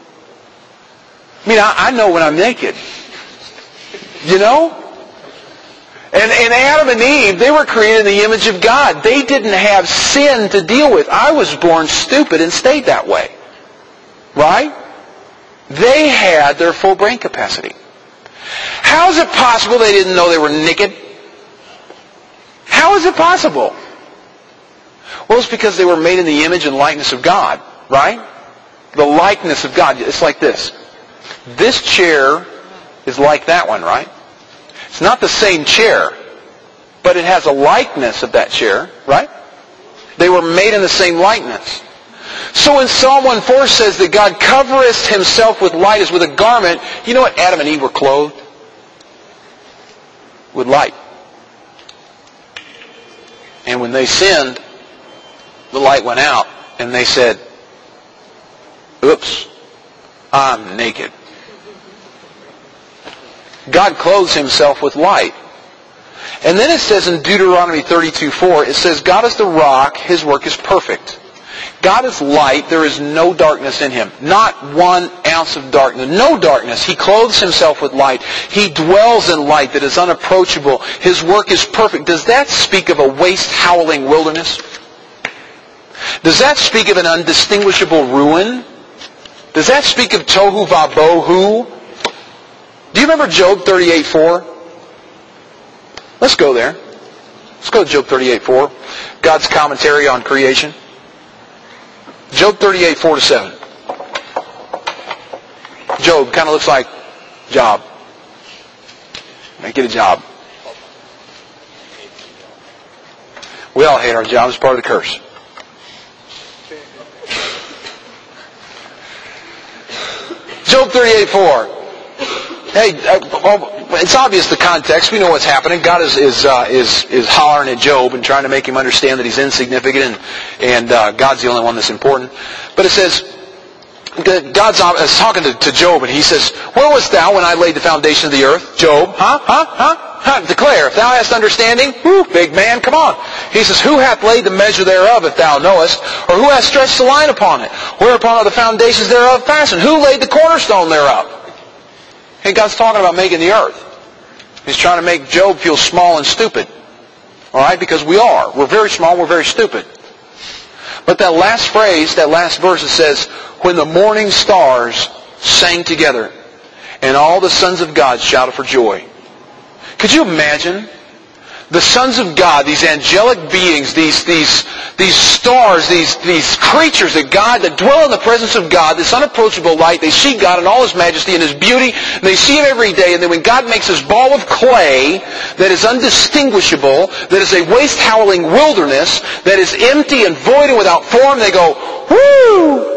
I mean, I know when I'm naked. You know? And Adam and Eve, they were created in the image of God. They didn't have sin to deal with. I was born stupid and stayed that way. Right? They had their full brain capacity. How is it possible they didn't know they were naked? How is it possible? Well, it's because they were made in the image and likeness of God, right? The likeness of God. It's like this. This chair is like that one, right? It's not the same chair, but it has a likeness of that chair, right? They were made in the same likeness. So when Psalm 1:4 says that God covereth himself with light as with a garment, you know what Adam and Eve were clothed? With light. And when they sinned, the light went out, and they said, oops, I'm naked. God clothes himself with light. And then it says in Deuteronomy 32:4, it says, God is the rock, his work is perfect. God is light, there is no darkness in him. Not 1 ounce of darkness. No darkness. He clothes himself with light. He dwells in light that is unapproachable. His work is perfect. Does that speak of a waste-howling wilderness? Does that speak of an undistinguishable ruin? Does that speak of tohu vabohu? Do you remember Job 38:4? Let's go there. Let's go to Job 38:4. God's commentary on creation. Job 38:4-7. Job kind of looks like job. Get a job. We all hate our job. It's part of the curse. Job 38:4. Hey, it's obvious the context. We know what's happening. God is hollering at Job and trying to make him understand that he's insignificant and God's the only one that's important. But it says, God's talking to Job and he says, where wast thou when I laid the foundation of the earth? Job, declare, if thou hast understanding, big man, come on. He says, who hath laid the measure thereof, if thou knowest? Or who hath stretched the line upon it? Whereupon are the foundations thereof fastened? Who laid the cornerstone thereof? Hey, God's talking about making the earth. He's trying to make Job feel small and stupid. All right? Because we are. We're very small, we're very stupid. But that last phrase, that last verse, it says, when the morning stars sang together, and all the sons of God shouted for joy. Could you imagine? The sons of God, these angelic beings, these stars, these creatures that dwell in the presence of God, this unapproachable light, they see God in all His majesty and His beauty, and they see Him every day, and then when God makes this ball of clay that is undistinguishable, that is a waste-howling wilderness, that is empty and void and without form, they go, whoo!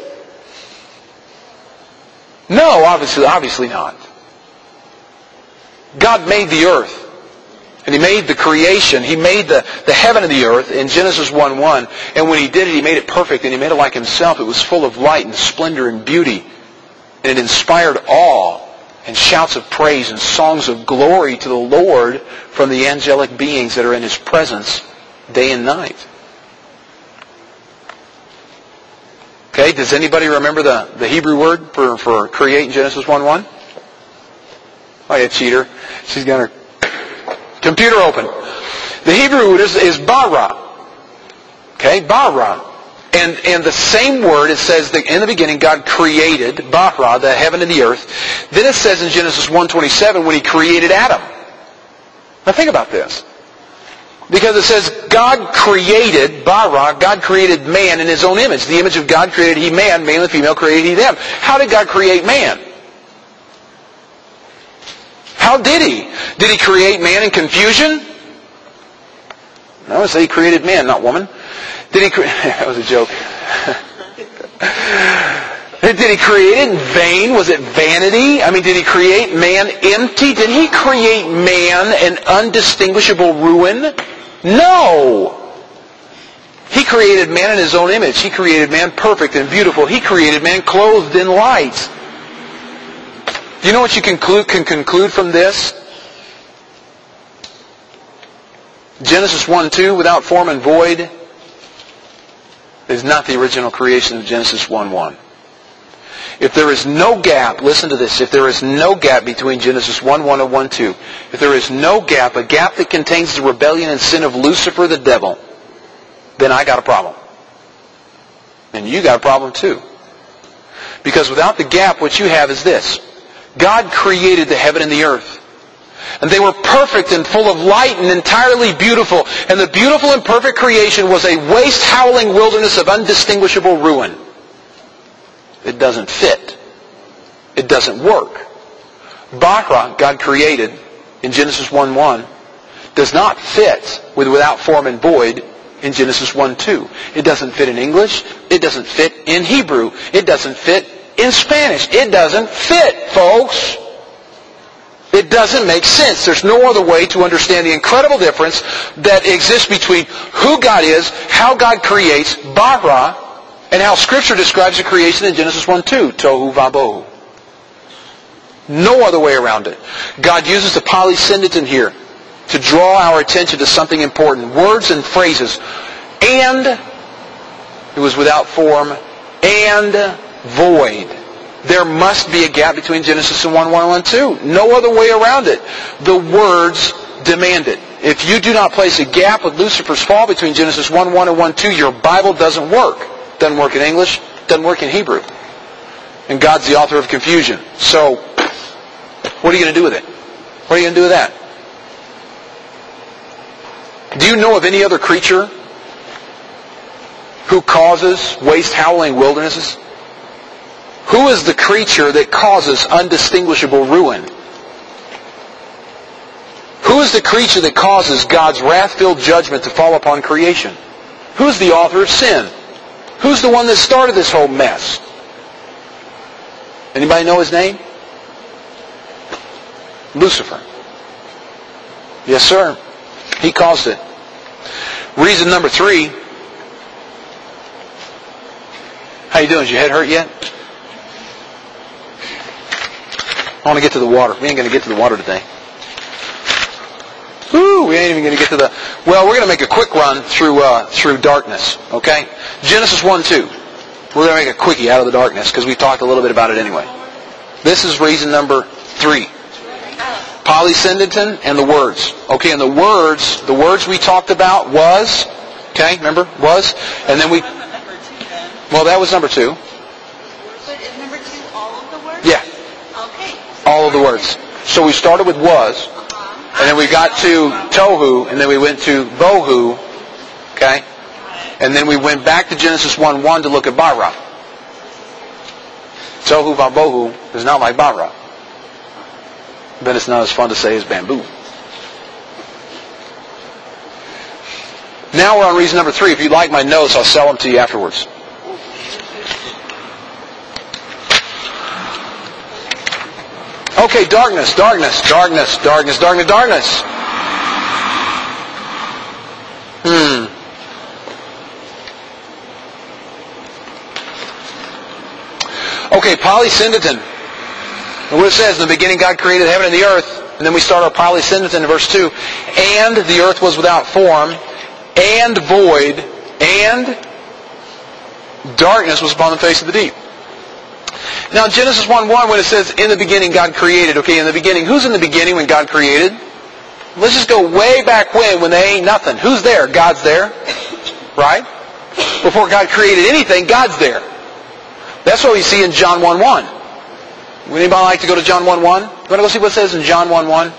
No, obviously not. God made the earth. And He made the creation. He made the heaven and the earth in Genesis 1:1. And when He did it, He made it perfect. And He made it like Himself. It was full of light and splendor and beauty. And it inspired awe and shouts of praise and songs of glory to the Lord from the angelic beings that are in His presence day and night. Okay, does anybody remember the Hebrew word for create in Genesis 1:1? Oh yeah, cheater. She's got her computer open. The Hebrew word is bara. Okay, bara. And the same word, it says that in the beginning God created, bara, the heaven and the earth. Then it says in Genesis 1:27 when He created Adam. Now think about this. Because it says God created, bara, God created man in His own image. The image of God created He man, male and female created He them. How did God create man? How did he? Did he create man in confusion? No, I would say he created man, not woman. Did he that was a joke. Did he create it in vain? Was it vanity? I mean, did he create man empty? Did he create man in undistinguishable ruin? No! He created man in his own image. He created man perfect and beautiful. He created man clothed in light. Do you know what you can conclude from this? Genesis 1:2, without form and void, is not the original creation of Genesis 1:1. If there is no gap, listen to this, if there is no gap between Genesis 1:1 and 1:2, if there is no gap, a gap that contains the rebellion and sin of Lucifer the devil, then I got a problem. And you got a problem too. Because without the gap, what you have is this. God created the heaven and the earth. And they were perfect and full of light and entirely beautiful. And the beautiful and perfect creation was a waste, howling wilderness of undistinguishable ruin. It doesn't fit. It doesn't work. Bara, God created in Genesis 1:1, does not fit with without form and void in Genesis 1:2. It doesn't fit in English. It doesn't fit in Hebrew. It doesn't fit in Spanish. It doesn't fit, folks. It doesn't make sense. There's no other way to understand the incredible difference that exists between who God is, how God creates, bara, and how Scripture describes the creation in Genesis 1:2, tohu vabohu. No other way around it. God uses the polysyndeton here to draw our attention to something important. Words and phrases. And it was without form and void. There must be a gap between Genesis and 1:1 and 1:2. No other way around it. The words demand it. If you do not place a gap with Lucifer's fall between Genesis 1:1 and 1:2, your Bible doesn't work. Doesn't work in English, doesn't work in Hebrew. And God's the author of confusion. So, what are you going to do with it? What are you going to do with that? Do you know of any other creature who causes waste, howling wildernesses? Who is the creature that causes undistinguishable ruin? Who is the creature that causes God's wrath-filled judgment to fall upon creation? Who's the author of sin? Who's the one that started this whole mess? Anybody know his name? Lucifer. Yes, sir. He caused it. Reason number 3. How you doing? Is your head hurt yet? I want to get to the water. We ain't going to get to the water today. Woo! We ain't even going to get to the... Well, we're going to make a quick run through darkness. Okay? Genesis 1:2. We're going to make a quickie out of the darkness because we talked a little bit about it anyway. This is reason number 3. Polysyndeton and the words. Okay, and the words we talked about was, okay, remember, was, and then we, well, that was number 2. But is number 2 all of the words? Yeah. Okay. All of the words. So we started with was, and then we got to tohu, and then we went to bohu, okay, and then we went back to Genesis 1:1 to look at bara. Tohu vabohu is not like bara. But it's not as fun to say as bamboo. Now we're on reason number 3. If you'd like my notes, I'll sell them to you afterwards. Okay, darkness. Okay, polysyndeton. And what it says, in the beginning God created heaven and the earth, and then we start our polysyndeton in verse 2. And the earth was without form, and void, and darkness was upon the face of the deep. Now Genesis 1:1, when it says, in the beginning God created, okay, in the beginning, who's in the beginning when God created? Let's just go way back when there ain't nothing. Who's there? God's there. Right? Before God created anything, God's there. That's what we see in John 1:1. Would anybody like to go to John 1:1? You want to go see what it says in John 1:1?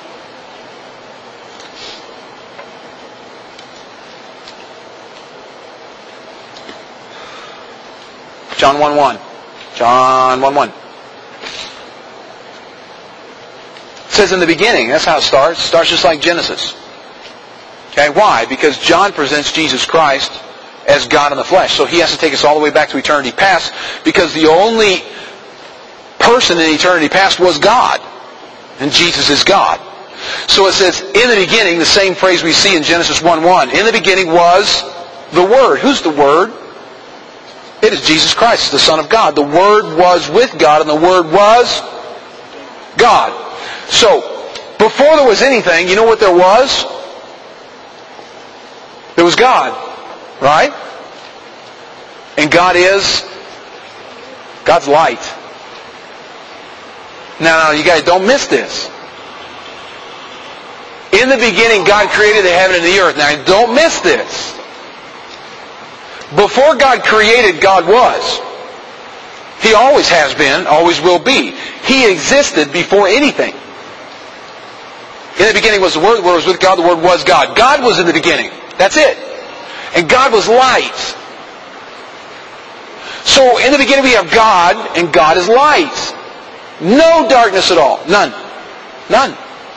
John 1:1. John 1:1. It says in the beginning. That's how it starts. It starts just like Genesis. Okay, why? Because John presents Jesus Christ as God in the flesh. So he has to take us all the way back to eternity past, because the only person in eternity past was God. And Jesus is God. So it says, in the beginning, the same phrase we see in Genesis 1:1. In the beginning was the Word. Who's the Word? It is Jesus Christ, the Son of God. The Word was with God, and the Word was God. So, before there was anything, you know what there was? There was God. Right? And God is God's light. Now, you guys don't miss this. In the beginning, God created the heaven and the earth. Now, don't miss this. Before God created, God was. He always has been, always will be. He existed before anything. In the beginning was the Word was with God, the Word was God. God was in the beginning. That's it. And God was light. So, in the beginning we have God, and God is light. No darkness at all. None. None.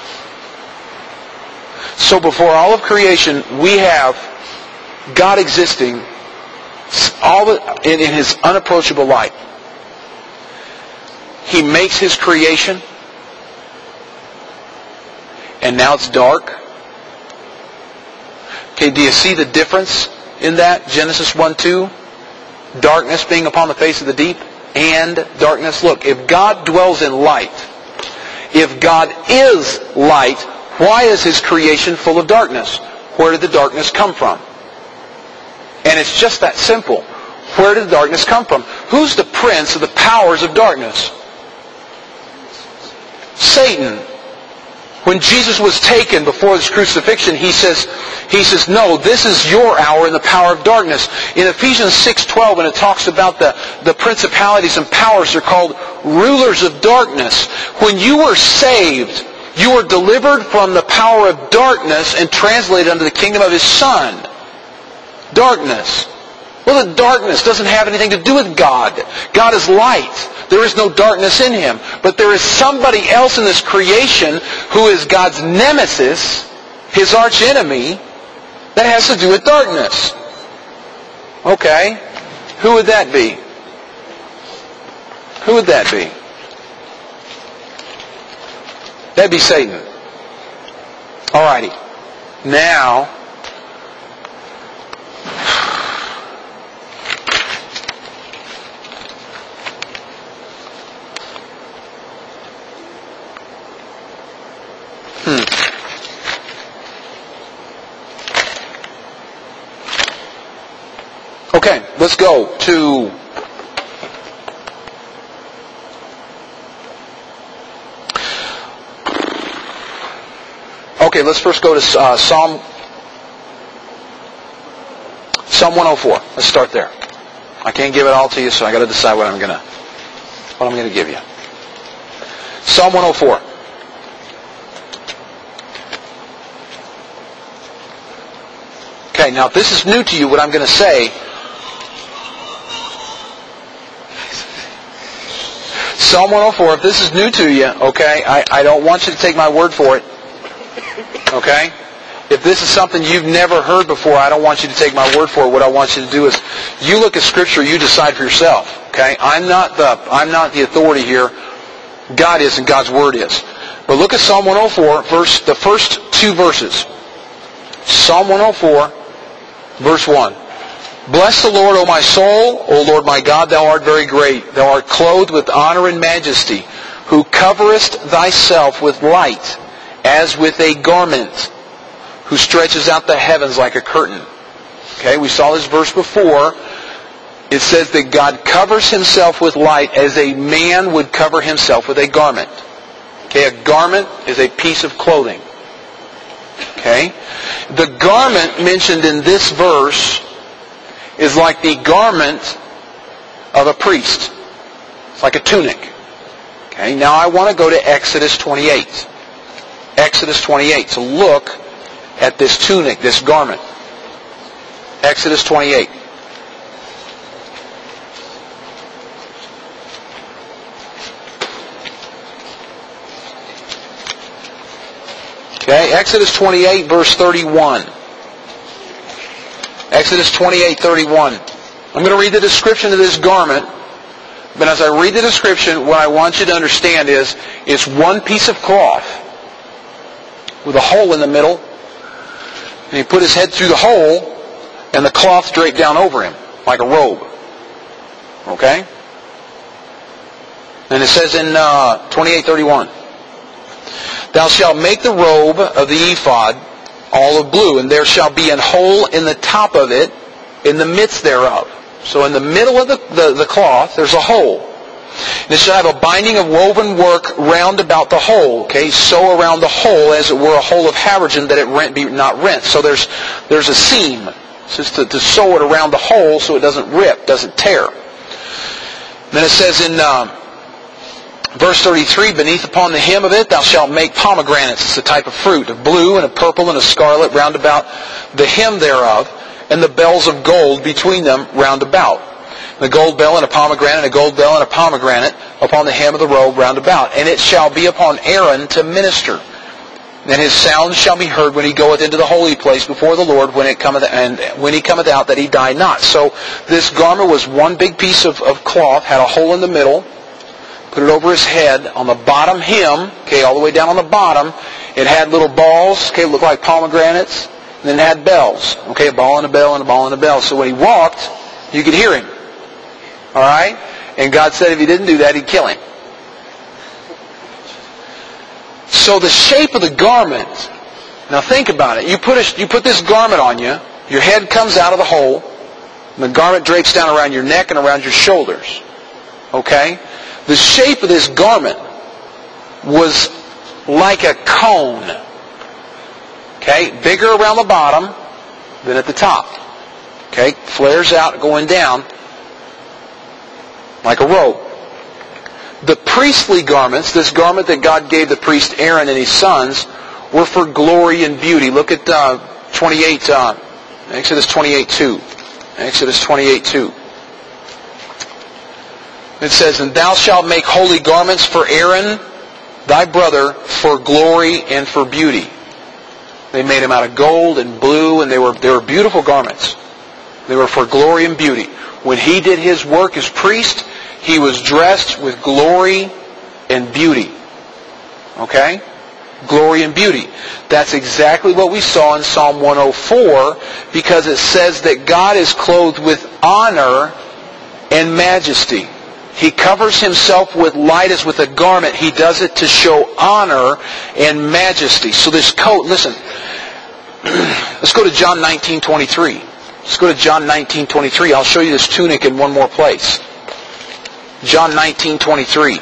So before all of creation, we have God existing in His unapproachable light. He makes His creation, and now it's dark. Okay, do you see the difference in that? Genesis 1:2, darkness being upon the face of the deep, and darkness. Look, if God dwells in light, if God is light, why is His creation full of darkness? Where did the darkness come from? And it's just that simple. Where did the darkness come from? Who's the prince of the powers of darkness? Satan. When Jesus was taken before His crucifixion, He says, no, this is your hour in the power of darkness. In Ephesians 6:12, when it talks about the principalities and powers, they're called rulers of darkness. When you were saved, you were delivered from the power of darkness and translated unto the kingdom of His Son. Darkness. Well, the darkness doesn't have anything to do with God. God is light. There is no darkness in Him. But there is somebody else in this creation who is God's nemesis, His arch enemy, that has to do with darkness. Okay. Who would that be? Who would that be? That'd be Satan. Alrighty. Now, okay, let's go to let's first go to Psalm 104. Let's start there. I can't give it all to you, so I got to decide what I'm gonna give you. Psalm 104. Okay, now if this is new to you, what I'm going to say, Psalm 104, if this is new to you, okay, I don't want you to take my word for it. Okay? If this is something you've never heard before, I don't want you to take my word for it. What I want you to do is, you look at Scripture, you decide for yourself. Okay? I'm not the authority here. God is, and God's Word is. But look at Psalm 104, the first two verses. Psalm 104, verse 1. Bless the Lord, O my soul. O Lord my God, Thou art very great. Thou art clothed with honor and majesty, who coverest Thyself with light, as with a garment, who stretches out the heavens like a curtain. Okay, we saw this verse before. It says that God covers Himself with light as a man would cover himself with a garment. Okay, a garment is a piece of clothing. Okay? The garment mentioned in this verse is like the garment of a priest. It's like a tunic. Okay, now I want to go to Exodus 28. Exodus 28. So look at this tunic, this garment. Exodus 28. Okay, Exodus 28, verse 31. Exodus 28, 31. I'm going to read the description of this garment. But as I read the description, what I want you to understand is it's one piece of cloth with a hole in the middle. And he put his head through the hole, and the cloth draped down over him like a robe. Okay? And it says in 28:31, "Thou shalt make the robe of the ephod all of blue, and there shall be an hole in the top of it, in the midst thereof." So in the middle of the cloth, there's a hole. And it shall have a binding of woven work round about the hole. Okay, sew around the hole as it were a hole of habergeon, that it be not rent. So there's a seam. It's just to sew it around the hole so it doesn't rip, doesn't tear. Then it says in verse 33, "Beneath upon the hem of it thou shalt make pomegranates." It's a type of fruit, of blue and of purple and of scarlet round about the hem thereof, and the bells of gold between them round about. The gold bell and a pomegranate, and a gold bell and a pomegranate upon the hem of the robe round about. And it shall be upon Aaron to minister. And his sound shall be heard when he goeth into the holy place before the Lord, when he cometh out, that he die not. So this garment was one big piece of cloth, had a hole in the middle, put it over his head. On the bottom hem, okay, all the way down on the bottom, it had little balls, okay, looked like pomegranates, and then it had bells, okay, a ball and a bell and a ball and a bell. So when he walked, you could hear him. All right? And God said if he didn't do that, he'd kill him. So the shape of the garment, now think about it. You put this garment on you, your head comes out of the hole, and the garment drapes down around your neck and around your shoulders. Okay? The shape of this garment was like a cone. Okay? Bigger around the bottom than at the top. Okay? Flares out going down like a robe. The priestly garments, this garment that God gave the priest Aaron and his sons, were for glory and beauty. Look at Exodus 28:2. Exodus 28:2. It says, "And thou shalt make holy garments for Aaron, thy brother, for glory and for beauty." They made them out of gold and blue, and they were beautiful garments. They were for glory and beauty. When he did his work as priest, he was dressed with glory and beauty. Okay? Glory and beauty. That's exactly what we saw in Psalm 104, because it says that God is clothed with honor and majesty. He covers himself with light as with a garment. He does it to show honor and majesty. So this coat, listen, let's go to John 19:23. Let's go to John 19:23. I'll show you this tunic in one more place. John 19:23.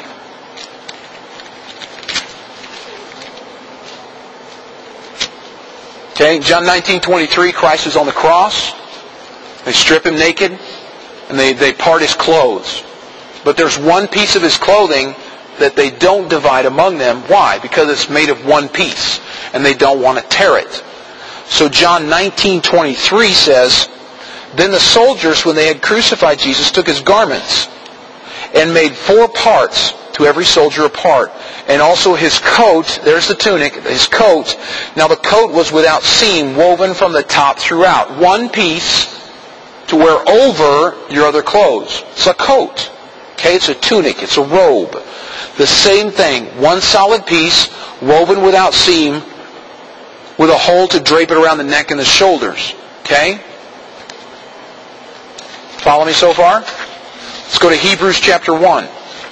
Okay, John 19:23, Christ is on the cross. They strip him naked, and they part his clothes. But there's one piece of his clothing that they don't divide among them. Why? Because it's made of one piece, and they don't want to tear it. So John 19:23 says, "Then the soldiers, when they had crucified Jesus, took his garments, and made 4 parts, to every soldier a part, and also his coat," there's the tunic, his coat. Now the coat was without seam, woven from the top throughout. One piece to wear over your other clothes. It's a coat. Okay, it's a tunic, it's a robe. The same thing, one solid piece, woven without seam, with a hole to drape it around the neck and the shoulders. Okay? Follow me so far? Let's go to Hebrews chapter 1.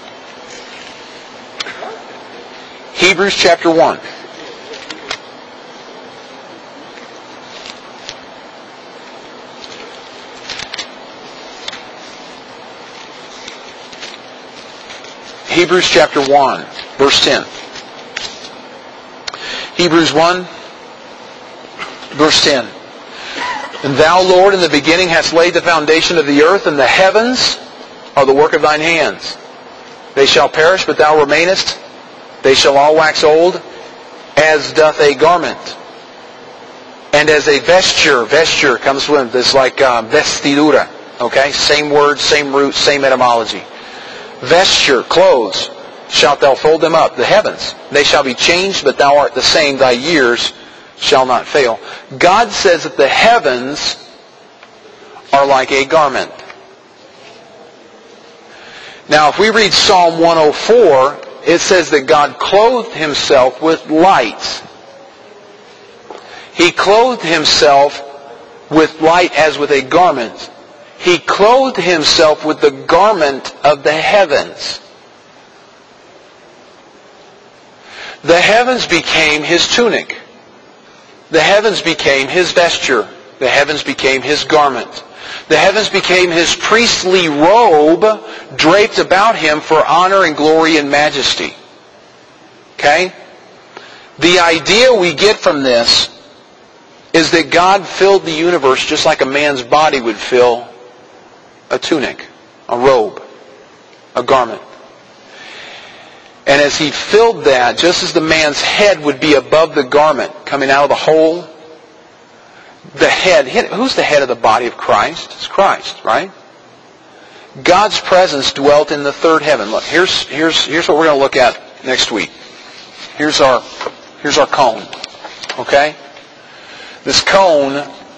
Hebrews chapter 1. Hebrews chapter 1, verse 10. Hebrews 1, verse 10. "And thou, Lord, in the beginning hast laid the foundation of the earth, and the heavens are the work of thine hands. They shall perish, but thou remainest. They shall all wax old, as doth a garment. And as a vesture," vesture comes from this like vestidura, okay? Same word, same root, same etymology. "Vesture," clothes, shalt thou fold them up, the heavens. They shall be changed, but thou art the same. Thy years shall not fail. God says that the heavens are like a garment. Now, if we read Psalm 104, it says that God clothed himself with light. He clothed himself with light as with a garment. He clothed himself with the garment of the heavens. The heavens became his tunic. The heavens became his vesture. The heavens became his garment. The heavens became his priestly robe draped about him for honor and glory and majesty. Okay? The idea we get from this is that God filled the universe just like a man's body would fill a tunic, a robe, a garment. And as he filled that, just as the man's head would be above the garment coming out of the hole, the head, who's the head of the body of Christ? It's Christ, right? God's presence dwelt in the third heaven. Look, here's what we're going to look at next week. Here's our cone. Okay? This cone,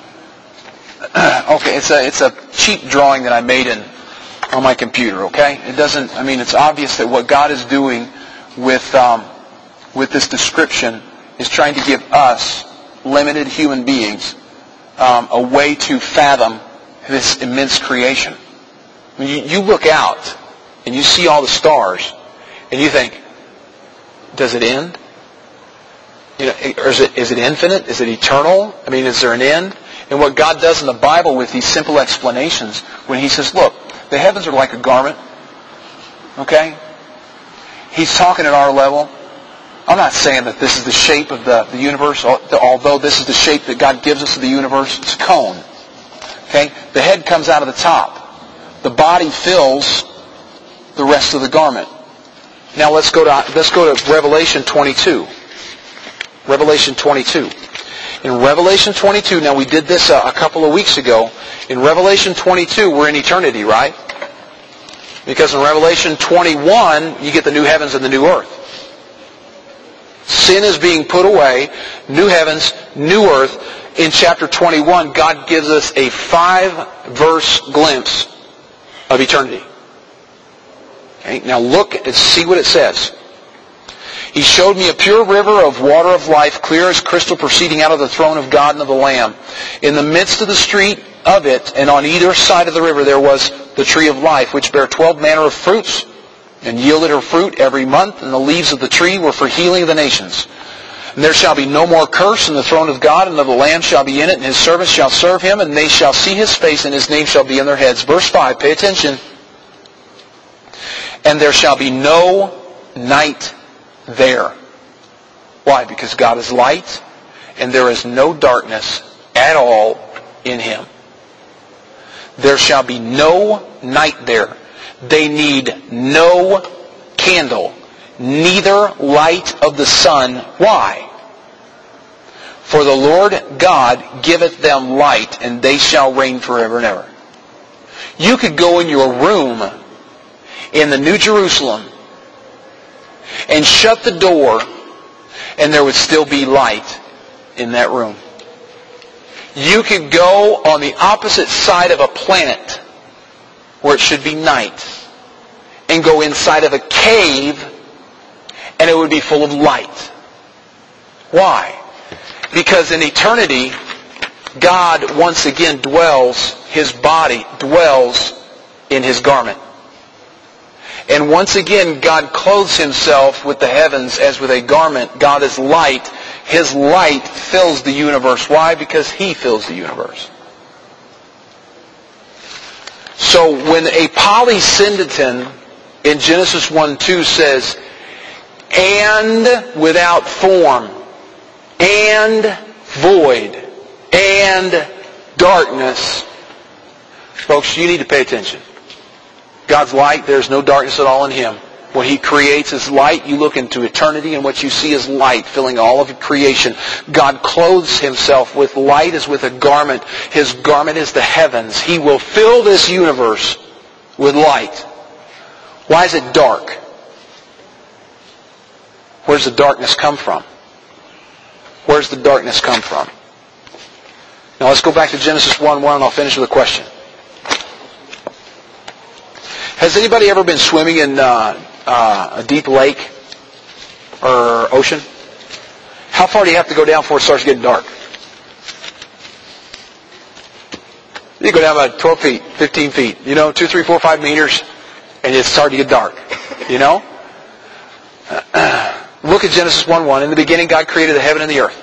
okay, it's a cheap drawing that I made on my computer, okay? It's obvious that what God is doing with this description is trying to give us, limited human beings, a way to fathom this immense creation. I mean, you look out and you see all the stars and you think, does it end? Or is it infinite? Is it eternal? I mean, is there an end? And what God does in the Bible with these simple explanations, when he says, look, the heavens are like a garment, okay? He's talking at our level. I'm not saying that this is the shape of the universe, although this is the shape that God gives us of the universe. It's a cone. Okay? The head comes out of the top. The body fills the rest of the garment. Now let's go to Revelation 22. Revelation 22. In Revelation 22, now we did this a couple of weeks ago. In Revelation 22, we're in eternity, right? Because in Revelation 21, you get the new heavens and the new earth. Sin is being put away, new heavens, new earth. In chapter 21, God gives us a 5-verse glimpse of eternity. Okay, now look and see what it says. He showed me a pure river of water of life, clear as crystal, proceeding out of the throne of God and of the Lamb. In the midst of the street of it, and on either side of the river, there was the tree of life, which bare 12 manner of fruits, and yielded her fruit every month, and the leaves of the tree were for healing of the nations. And there shall be no more curse, and the throne of God and of the Lamb shall be in it, and his servants shall serve him, and they shall see his face, and his name shall be in their heads. Verse 5, pay attention. And there shall be no night there. Why? Because God is light, and there is no darkness at all in him. There shall be no night there. They need no candle, neither light of the sun. Why? For the Lord God giveth them light, and they shall reign forever and ever. You could go in your room in the New Jerusalem and shut the door, and there would still be light in that room. You could go on the opposite side of a planet where it should be night and go inside of a cave, and it would be full of light. Why? Because in eternity, God once again dwells, his body dwells in his garment. And once again, God clothes himself with the heavens as with a garment. God is light. His light fills the universe. Why? Because he fills the universe. So when a polysyndeton in Genesis 1:2 says, and without form, and void, and darkness, folks, you need to pay attention. God's light, there's no darkness at all in him. What he creates is light. You look into eternity, and what you see is light filling all of creation. God clothes himself with light as with a garment. His garment is the heavens. He will fill this universe with light. Why is it dark? Where's the darkness come from? Where's the darkness come from? Now let's go back to Genesis 1:1 and I'll finish with a question. Has anybody ever been swimming in a deep lake or ocean? How far do you have to go down before it starts getting dark? You go down about 12 feet, 15 feet, 2, 3, 4, 5 meters, and it's starting to get dark, Look at Genesis 1:1. In the beginning, God created the heaven and the earth.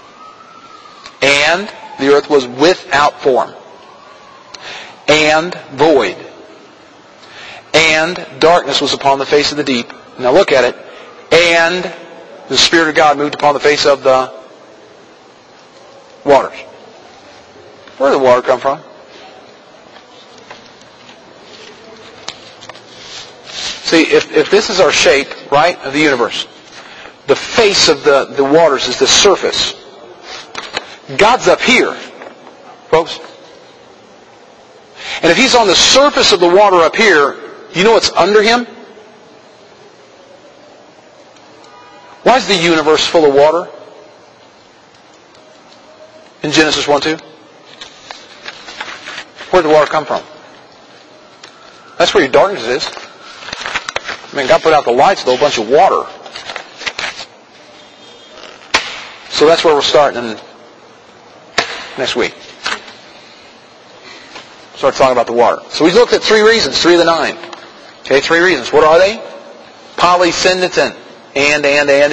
And the earth was without form and void. And darkness was upon the face of the deep. Now look at it. And the Spirit of God moved upon the face of the waters. Where did the water come from? See, if this is our shape, right, of the universe, the face of the waters is the surface. God's up here, folks. And if He's on the surface of the water up here, you know what's under Him? Why is the universe full of water? In Genesis 1:2? Where did the water come from? That's where your darkness is. God put out the lights with a whole bunch of water. So that's where we're starting next week. Start talking about the water. So we looked at 3 reasons, 3 of the 9. Okay, 3 reasons. What are they? Polysyndeton. And.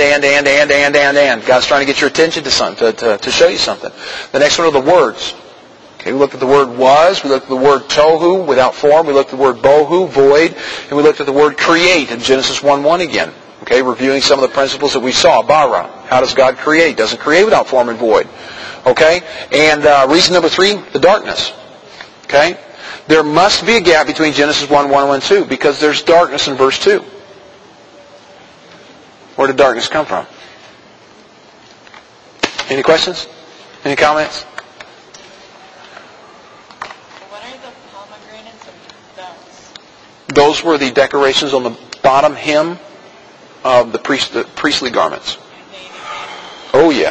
God's trying to get your attention to something, to show you something. The next one are the words. Okay, we looked at the word was, we looked at the word tohu, without form, we looked at the word bohu, void, and we looked at the word create in Genesis 1:1 again. Okay, reviewing some of the principles that we saw. Bara, how does God create? Doesn't create without form and void. Okay, and reason number 3, the darkness. Okay, there must be a gap between Genesis 1:1 and 1:2 because there's darkness in verse 2. Where did darkness come from? Any questions? Any comments? What are the pomegranates and bells? Those were the decorations on the bottom hem of the priestly garments. Oh, yeah.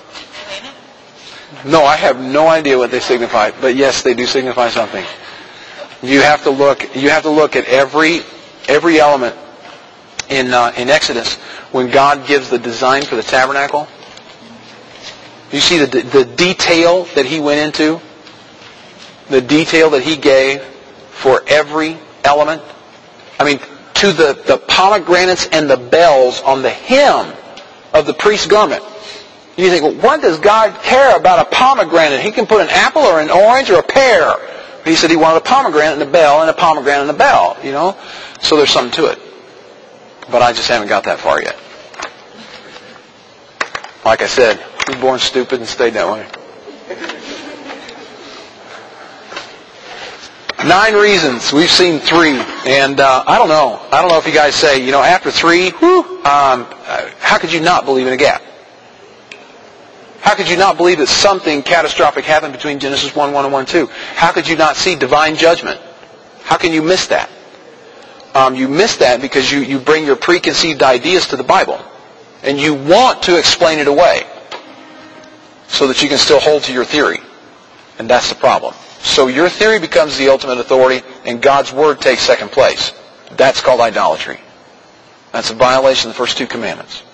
No, I have no idea what they signify, but yes, they do signify something. You have to look at every element in Exodus when God gives the design for the tabernacle. You see the detail that He went into, the detail that He gave for every element. I mean, to the pomegranates and the bells on the hem of the priest's garment. You think, well, what does God care about a pomegranate? He can put an apple or an orange or a pear. He said He wanted a pomegranate and a bell and a pomegranate and a bell, So there's something to it. But I just haven't got that far yet. Like I said, we were born stupid and stayed that way. 9 reasons. We've seen 3. And I don't know. I don't know if you guys say, after 3, how could you not believe in a gap? How could you not believe that something catastrophic happened between Genesis 1:1 and 1:2? How could you not see divine judgment? How can you miss that? You miss that because you bring your preconceived ideas to the Bible. And you want to explain it away so that you can still hold to your theory. And that's the problem. So your theory becomes the ultimate authority and God's Word takes second place. That's called idolatry. That's a violation of the first 2 commandments.